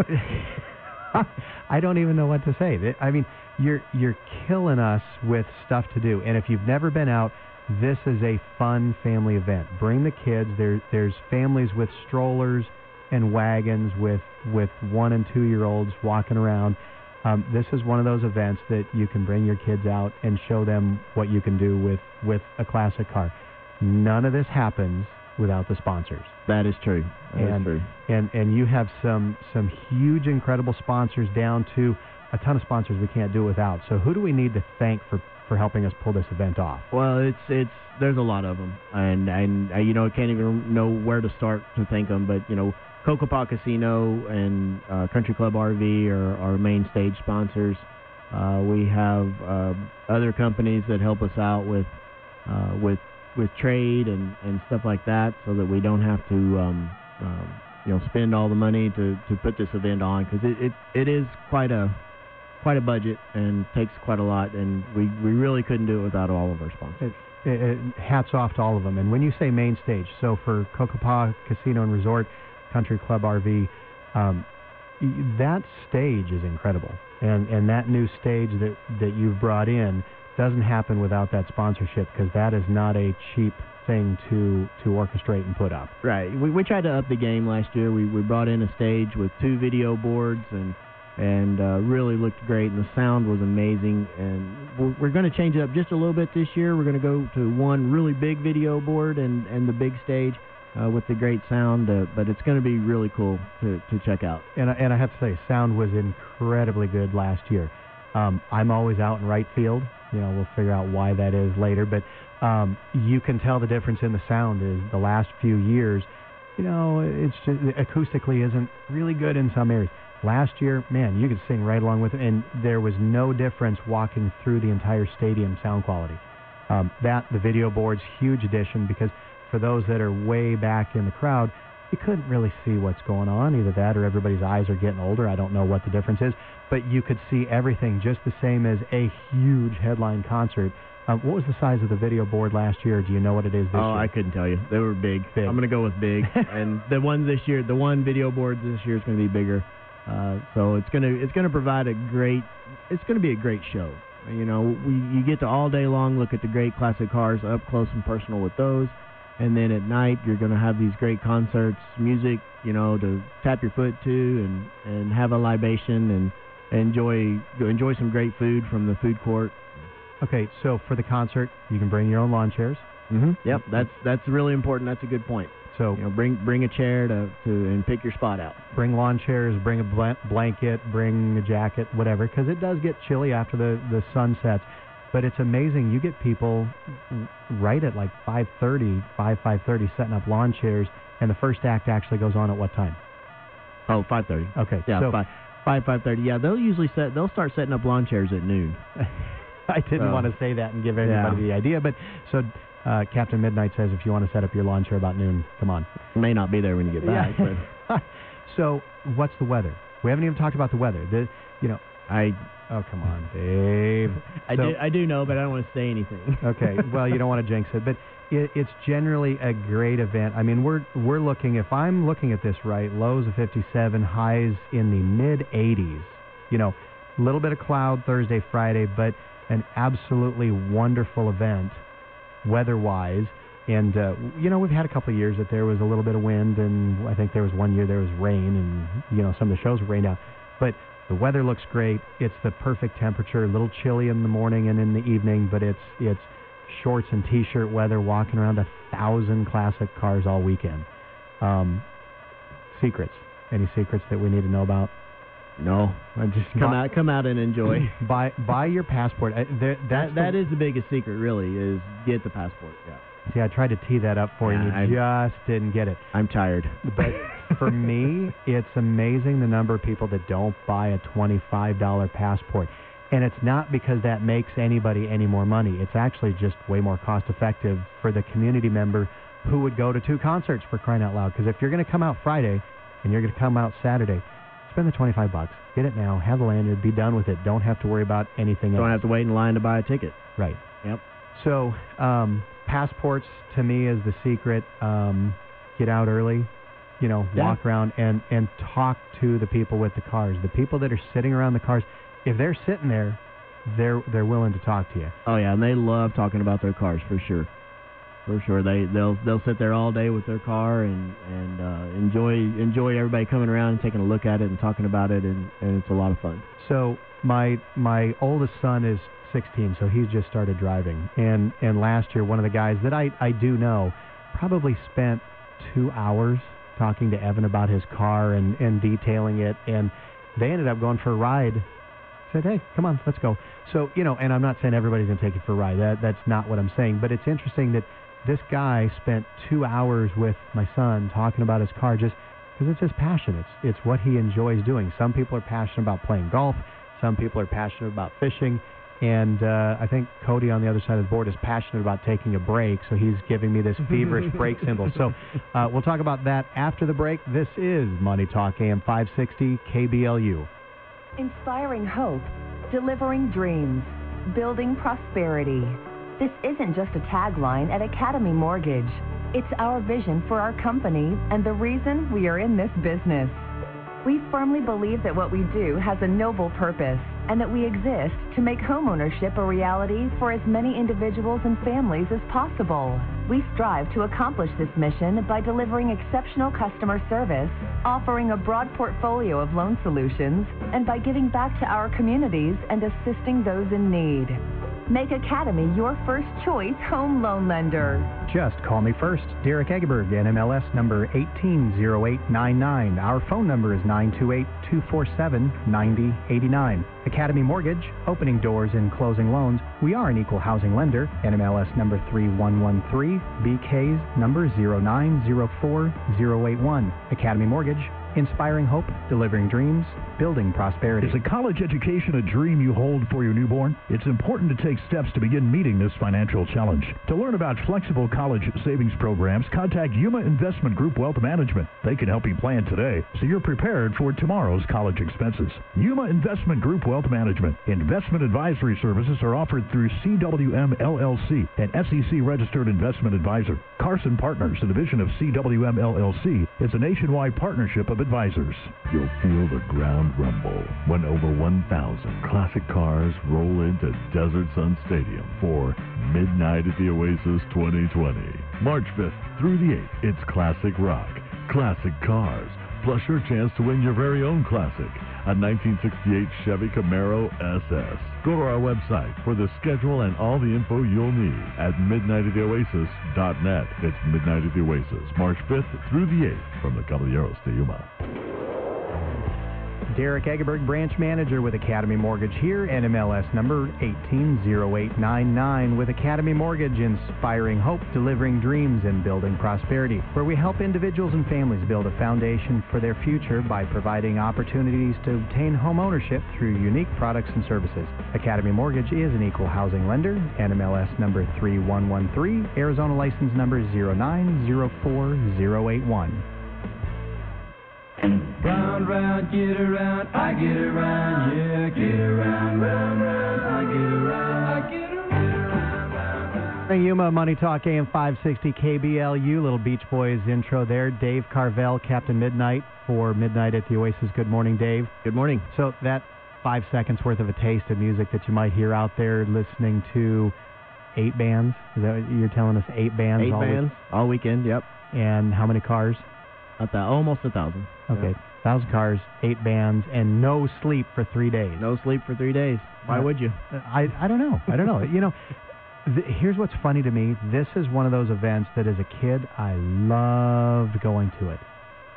I don't even know what to say. I mean, you're you're killing us with stuff to do. And if you've never been out, this is a fun family event. Bring the kids. There, there's families with strollers and wagons with, with one and two year olds walking around. Um, this is one of those events that you can bring your kids out and show them what you can do with, with a classic car. None of this happens without the sponsors. That is true. That and, is true. And and you have some some huge, incredible sponsors down to a ton of sponsors we can't do without. So who do we need to thank for, for helping us pull this event off? Well, it's it's there's a lot of them, and and uh, you know, can't even know where to start to thank them. But you know, Cocopah Casino and uh, Country Club R V are our main stage sponsors. Uh, we have uh, other companies that help us out with uh, with with trade and, and stuff like that, so that we don't have to um, um, you know spend all the money to, to put this event on, because it, it, it is quite a quite a budget and takes quite a lot, and we, we really couldn't do it without all of our sponsors. It, it, it, hats off to all of them. And when you say main stage, so for Cocopah Casino and Resort, Country Club R V, um, that stage is incredible, and and that new stage that that you've brought in doesn't happen without that sponsorship, because that is not a cheap thing to to orchestrate and put up. Right. We we tried to up the game last year. We we brought in a stage with two video boards and and uh, really looked great, and the sound was amazing. And we're, we're going to change it up just a little bit this year. We're going to go to one really big video board and and the big stage. Uh, with the great sound, uh, but it's going to be really cool to, to check out. And, and I have to say, sound was incredibly good last year. Um, I'm always out in right field. You know, we'll figure out why that is later. But um, you can tell the difference in the sound is the last few years, you know, it's just, acoustically isn't really good in some areas. Last year, man, you could sing right along with it, and there was no difference walking through the entire stadium sound quality. Um, that, the video board's huge addition, because for those that are way back in the crowd, you couldn't really see what's going on. Either that or everybody's eyes are getting older. I don't know what the difference is. But you could see everything just the same as a huge headline concert. Um, what was the size of the video board last year? Do you know what it is this oh, year? Oh, I couldn't tell you. They were big. big. I'm going to go with big. And the one this year, the one video board this year is going to be bigger. Uh, so it's going to it's going to provide a great, it's going to be a great show. You know, we you get to all day long look at the great classic cars up close and personal with those. And then at night, you're going to have these great concerts, music, you know, to tap your foot to, and, and have a libation and enjoy enjoy some great food from the food court. Okay, so for the concert, you can bring your own lawn chairs. Mm-hmm. Yep, that's that's really important. That's a good point. So you know, bring bring a chair to, to and pick your spot out. Bring lawn chairs, bring a bl- blanket, bring a jacket, whatever, because it does get chilly after the, the sun sets. But it's amazing. You get people right at like five thirty, five, five thirty setting up lawn chairs, and the first act actually goes on at what time? Oh, five thirty. Okay. Yeah, so, five, five, five thirty. Yeah, they'll usually set, they'll start setting up lawn chairs at noon. I didn't So, want to say that and give anybody yeah. the idea. But so uh, Captain Midnight says if you want to set up your lawn chair about noon, come on. May not be there when you get back. Yeah. But So what's the weather? We haven't even talked about the weather. The, you know, I. Oh, come on, Dave. I So- do. I do know, but I don't want to say anything. Okay, well, you don't want to jinx it, but it, it's generally a great event. I mean, we're we're looking, if I'm looking at this right, lows of fifty-seven, highs in the mid eighties. You know, a little bit of cloud Thursday, Friday, but an absolutely wonderful event weather-wise. And, uh, you know, we've had a couple of years that there was a little bit of wind, and I think there was one year there was rain, and, you know, some of the shows were rained out. But the weather looks great. It's the perfect temperature, a little chilly in the morning and in the evening, but it's it's shorts and T-shirt weather, walking around a thousand classic cars all weekend. Um, secrets. Any secrets that we need to know about? No. I just come buy, out, come out and enjoy. buy buy your passport. Uh, there, that that the, is the biggest secret, really, is get the passport. Yeah. See, I tried to tee that up for Yeah, you, and you just didn't get it. I'm tired. But for me, it's amazing the number of people that don't buy a twenty-five dollar passport. And it's not because that makes anybody any more money. It's actually just way more cost-effective for the community member who would go to two concerts, for crying out loud. Because if you're going to come out Friday and you're going to come out Saturday, spend the twenty-five bucks. Get it now. Have the lanyard. Be done with it. Don't have to worry about anything else. Don't have to wait in line to buy a ticket. Right. Yep. So um, passports, to me, is the secret. Um, get out early. You know, Yeah. walk around and, and talk to the people with the cars. The people that are sitting around the cars, if they're sitting there, they're they're willing to talk to you. Oh yeah, and they love talking about their cars for sure. For sure, they they'll they'll sit there all day with their car and and uh, enjoy enjoy everybody coming around and taking a look at it and talking about it, and, and it's a lot of fun. So my my oldest son is sixteen, so he's just started driving. And and last year, one of the guys that I, I do know probably spent two hours talking to Evan about his car and, and detailing it, and they ended up going for a ride. Said, hey, come on, let's go. So, you know, and I'm not saying everybody's going to take you for a ride. That, that's not what I'm saying. But it's interesting that this guy spent two hours with my son talking about his car just because it's his passion. It's, it's what he enjoys doing. Some people are passionate about playing golf. Some people are passionate about fishing. And uh, I think Cody on the other side of the board is passionate about taking a break, so he's giving me this feverish break symbol. So uh, we'll talk about that after the break. This is Money Talk, A M five sixty, K B L U. Inspiring hope, delivering dreams, building prosperity. This isn't just a tagline at Academy Mortgage. It's our vision for our company and the reason we are in this business. We firmly believe that what we do has a noble purpose and that we exist to make homeownership a reality for as many individuals and families as possible. We strive to accomplish this mission by delivering exceptional customer service, offering a broad portfolio of loan solutions, and by giving back to our communities and assisting those in need. Make Academy your first choice home loan lender. Just call me first. Derek Egeberg, N M L S number eighteen zero eight nine nine. Our phone number is nine two eight, two four seven, nine zero eight nine. Academy Mortgage, opening doors and closing loans. We are an equal housing lender. N M L S number three one one three. B K's number zero nine zero four zero eight one. Academy Mortgage, inspiring hope, delivering dreams, building prosperity. Is a college education a dream you hold for your newborn? It's important to take steps to begin meeting this financial challenge. To learn about flexible college savings programs, contact Yuma Investment Group Wealth Management. They can help you plan today so you're prepared for tomorrow's college expenses. Yuma Investment Group Wealth Management. Investment advisory services are offered through C W M L L C, an S E C-registered investment advisor. Carson Partners, a division of C W M L L C, is a nationwide partnership of advisors. You'll feel the ground rumble when over one thousand classic cars roll into Desert Sun Stadium for Midnight at the Oasis twenty twenty. March fifth through the eighth, it's classic rock, classic cars, plus your chance to win your very own classic, a nineteen sixty-eight Chevy Camaro S S. Go to our website for the schedule and all the info you'll need at midnight at the oasis dot net. It's Midnight at the Oasis, March fifth through the eighth from the Caballeros de Yuma. Derek Eggeberg, branch manager with Academy Mortgage here, N M L S number eighteen zero eight nine nine. With Academy Mortgage, inspiring hope, delivering dreams, and building prosperity, where we help individuals and families build a foundation for their future by providing opportunities to obtain home ownership through unique products and services. Academy Mortgage is an equal housing lender, N M L S number three one one three, Arizona license number zero nine zero four zero eight one. Round, round, get around, I get around, yeah, get around, round, round, I get around, I get around, round, round. Yuma, Money Talk, A M five sixty K B L U, little Beach Boys intro there. Dave Carvel, Captain Midnight for Midnight at the Oasis. Good morning, Dave. Good morning. So that five seconds worth of a taste of music that you might hear out there listening to eight bands. Is that what you're telling us? Eight bands? Eight all bands, week? all weekend, yep. And how many cars? A th- almost a thousand. Okay, yeah. thousand cars, eight bands, and no sleep for three days. No sleep for three days. Why Uh, would you? I I don't know. I don't know. You know, th- here's what's funny to me. This is one of those events that as a kid I loved going to it.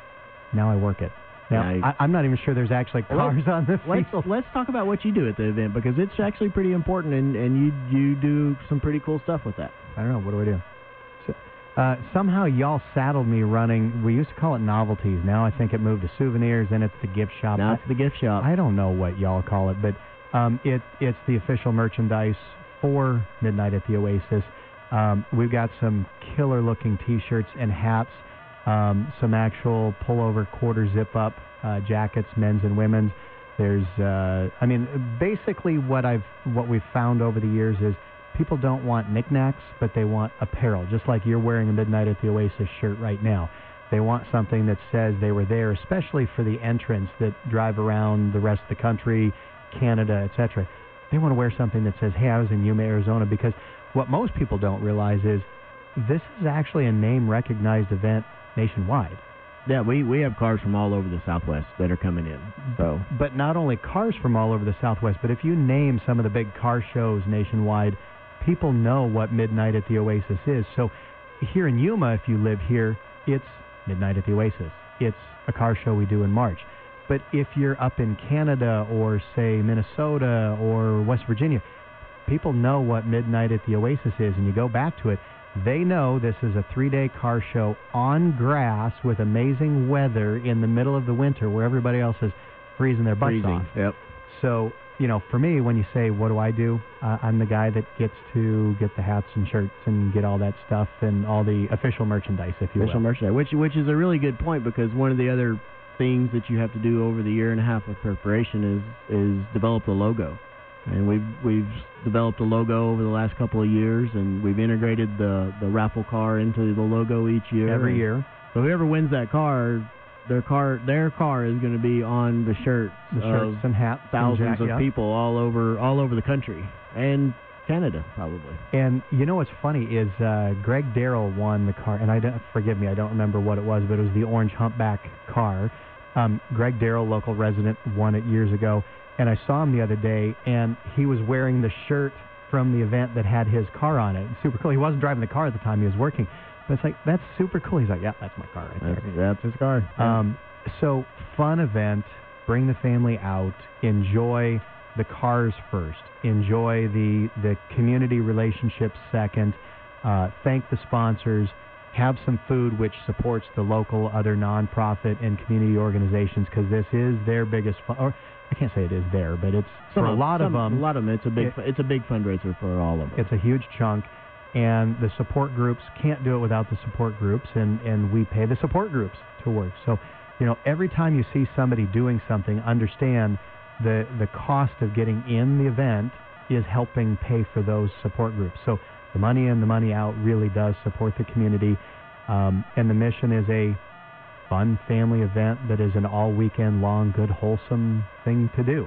Now I work it. Now Yeah, I- I, I'm not even sure there's actually cars Let's- on the Let's field. let's talk about what you do at the event, because it's actually pretty important, and, and you you do some pretty cool stuff with that. I don't know. What do I do? So, uh, somehow y'all saddled me running. We used to call it novelties. Now I think it moved to souvenirs, and it's the gift shop. Now I- it's the gift shop. I don't know what y'all call it, but um, it it's the official merchandise for Midnight at the Oasis. Um, we've got some killer-looking T-shirts and hats, um, some actual pullover quarter zip-up uh, jackets, men's and women's. There's, uh, I mean, basically what I've what we've found over the years is people don't want knickknacks, but they want apparel, just like you're wearing a Midnight at the Oasis shirt right now. They want something that says they were there, especially for the entrants that drive around the rest of the country, Canada, et cetera. They want to wear something that says, hey, I was in Yuma, Arizona, because what most people don't realize is this is actually a name-recognized event nationwide. Yeah, we, we have cars from all over the Southwest that are coming in. So, But not only cars from all over the Southwest, but if you name some of the big car shows nationwide, people know what Midnight at the Oasis is. So here in Yuma, if you live here, it's Midnight at the Oasis. It's a car show we do in March. But if you're up in Canada or, say, Minnesota or West Virginia, people know what Midnight at the Oasis is, and you go back to it, they know this is a three-day car show on grass with amazing weather in the middle of the winter where everybody else is freezing their butts freezing. off. Yep. So, you know, for me, when you say, what do I do? Uh, I'm the guy that gets to get the hats and shirts and get all that stuff and all the official merchandise, if you Official will. merchandise, which which is a really good point, because one of the other things that you have to do over the year and a half of preparation is is develop the logo. And we've we've developed a logo over the last couple of years, and we've integrated the, the raffle car into the logo each year. Every and year. So whoever wins that car, their car their car is going to be on the shirts, The shirts of and hats. and thousands jack- of yeah. people all over all over the country and Canada probably. And you know what's funny is uh, Greg Darrell won the car, and I don't, forgive me, I don't remember what it was, but it was the orange humpback car. Um, Greg Darrell, local resident, won it years ago, and I saw him the other day, and he was wearing the shirt from the event that had his car on it. Super cool. He wasn't driving the car at the time; he was working. But it's like, that's super cool. He's like, yeah, that's my car right there. That's, that's his car. Um, so fun event. Bring the family out. Enjoy the cars first. Enjoy the the community relationships second. Uh, thank the sponsors. Have some food which supports the local other nonprofit and community organizations, because this is their biggest. Fu- or I can't say it is there, but it's Some for a lot some, of them. A lot of them. It's a big. It, it's a big fundraiser for all of them. it's a huge chunk. And the support groups can't do it without the support groups, and, and we pay the support groups to work. So, you know, every time you see somebody doing something, understand the the cost of getting in the event is helping pay for those support groups. So the money in, the money out really does support the community. Um, and the mission is a fun family event that is an all weekend long, good, wholesome thing to do.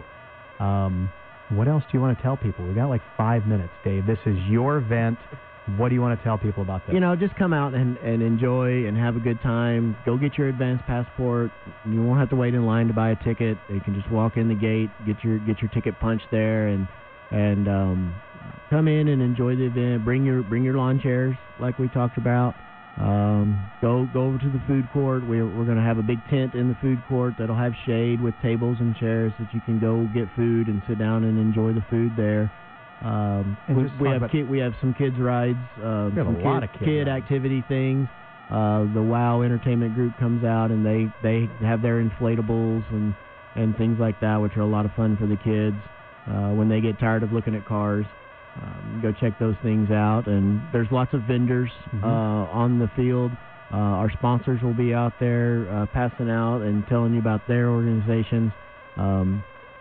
Um, what else do you want to tell people? We got like five minutes, Dave. This is your event. What do you want to tell people about this? You know, just come out and, and enjoy and have a good time. Go get your advance passport. You won't have to wait in line to buy a ticket. You can just walk in the gate, get your get your ticket punched there, and and um, come in and enjoy the event. Bring your bring your lawn chairs, like we talked about. Um, go go over to the food court. We're, we're going to have a big tent in the food court that'll have shade with tables and chairs that you can go get food and sit down and enjoy the food there. Um, And we, just we talk have about- kid, we have some kids rides. Uh, We have some a lot kid, of kid kid rides. activity things. Uh, the WOW Entertainment Group comes out and they, they have their inflatables and, and things like that, which are a lot of fun for the kids uh, when they get tired of looking at cars. Um, go check those things out. And there's lots of vendors Mhm. uh, on the field. Uh, our sponsors will be out there uh, passing out and telling you about their organizations. Um,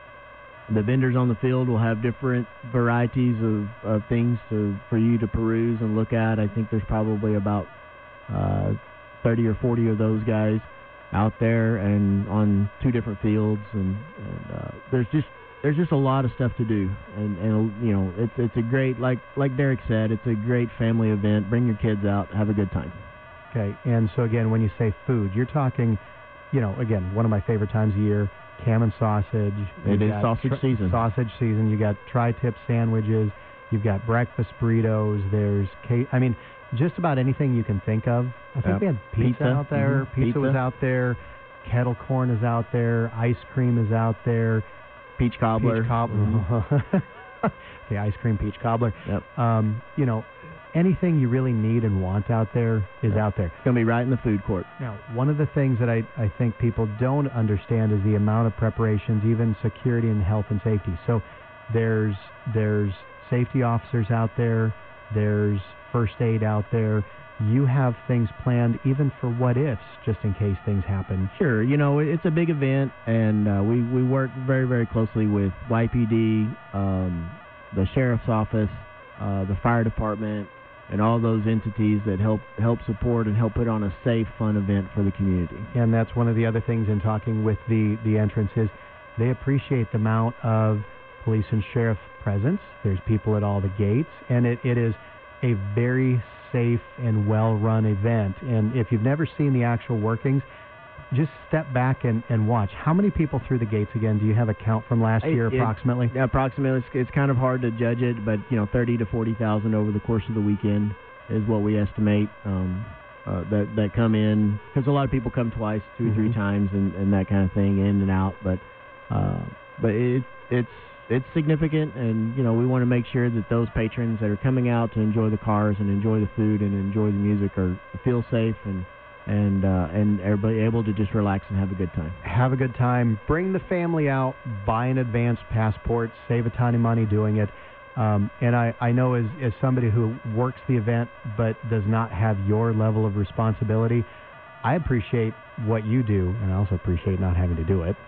the vendors on the field will have different varieties of, of things to, for you to peruse and look at. I think there's probably about uh, thirty or forty of those guys out there and on two different fields. And, and uh, there's just there's just a lot of stuff to do. And, and you know, it's it's a great, like like Derek said, it's a great family event. Bring your kids out, have a good time. Okay, and so again, when you say food, you're talking, you know, again, one of my favorite times of year, ham and sausage. It You've is got sausage tri- season. Sausage season. You got tri-tip sandwiches. You've got breakfast burritos. There's, ca- I mean, just about anything you can think of. I think Yep. we had pizza, Pizza. out there. Mhm. Pizza, was Pizza. out there. Kettle corn is out there. Ice cream is out there. Peach cobbler. Peach cobbler. Okay, ice cream, peach cobbler. Yep. Um, you know, anything you really need and want out there is Yep. out there. It's going to be right in the food court. Now, one of the things that I, I think people don't understand is the amount of preparations, even security and health and safety. So there's there's safety officers out there, there's first aid out there. You have things planned even for what ifs, just in case things happen. Sure, you know, it's a big event, and uh, we, we work very, very closely with Y P D, um, the Sheriff's Office, uh, the Fire Department, and all those entities that help help support and help put on a safe, fun event for the community. And that's one of the other things in talking with the, the entrance is they appreciate the amount of police and sheriff presence. There's people at all the gates, and it, it is a very safe and well-run event. And if you've never seen the actual workings, just step back and, and watch. How many people through the gates again? Do you have a count from last It- year it- approximately? Yeah, approximately. It's, it's kind of hard to judge it, but you know, thirty to forty thousand over the course of the weekend is what we estimate um, uh, that that come in, because a lot of people come twice, two or three Mhm. times, and, and that kind of thing, in and out. But uh, but it it's it's significant, and you know, we want to make sure that those patrons that are coming out to enjoy the cars and enjoy the food and enjoy the music are feel safe and and uh, and everybody able to just relax and have a good time. Have a good time. Bring the family out. Buy an advanced passport. Save a ton of money doing it. Um, and I, I know as, as somebody who works the event but does not have your level of responsibility, I appreciate what you do, and I also appreciate not having to do it.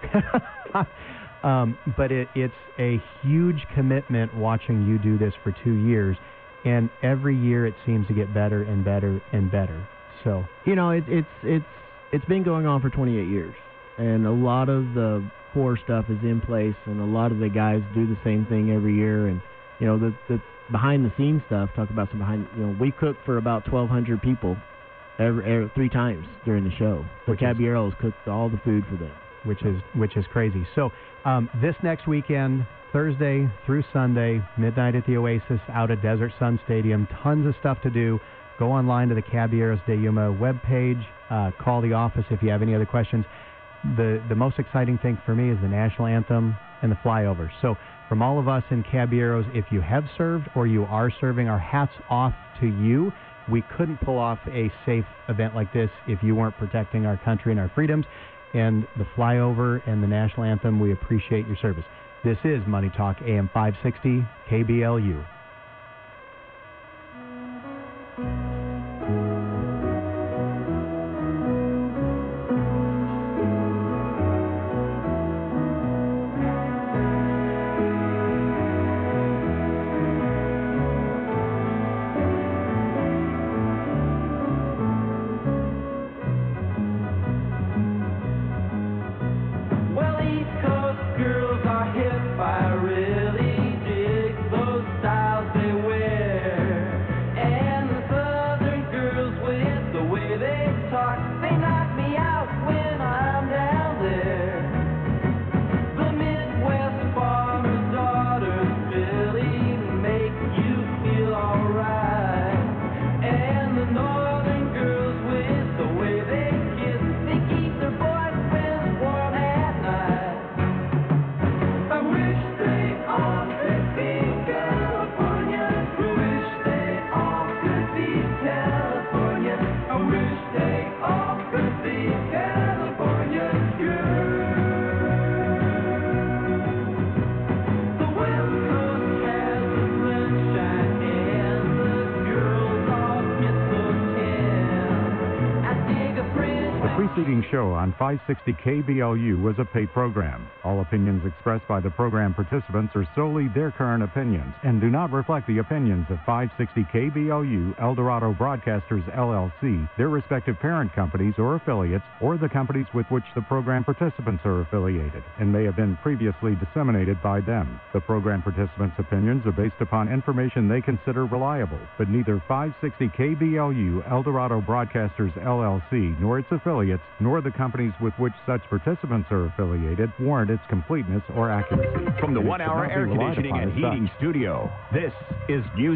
um, but it, it's a huge commitment watching you do this for two years, and every year it seems to get better and better and better. So you know, it, it's it's it's been going on for twenty-eight years, and a lot of the core stuff is in place, and a lot of the guys do the same thing every year. And you know, the the behind the scenes stuff. Talk about some behind. You know, we cook for about twelve hundred people, every, every three times during the show. The Which is- Caballeros cooked all the food for them. which is which is crazy. So um, this next weekend, Thursday through Sunday, midnight at the Oasis out at Desert Sun Stadium. Tons of stuff to do. Go online to the Caballeros de Yuma webpage. Uh, call the office if you have any other questions. The the most exciting thing for me is the national anthem and the flyover. So from all of us in Caballeros, if you have served or you are serving, our hats off to you. We couldn't pull off a safe event like this if you weren't protecting our country and our freedoms. And the flyover and the national anthem, we appreciate your service. This is Money Talk A M five sixty K B L U. Well, East Coast girls are hip. I really dig those styles. preceding show on five sixty K B L U was a paid program. All opinions expressed by the program participants are solely their current opinions and do not reflect the opinions of five sixty K B L U, El Dorado Broadcasters, L L C, their respective parent companies or affiliates, or the companies with which the program participants are affiliated, and may have been previously disseminated by them. The program participants' opinions are based upon information they consider reliable, but neither five sixty K B L U, El Dorado Broadcasters, L L C, nor its affiliates, nor the companies with which such participants are affiliated warrant its completeness or accuracy. From the And it one should hour not be air relied conditioning upon and as such. heating studio, this is News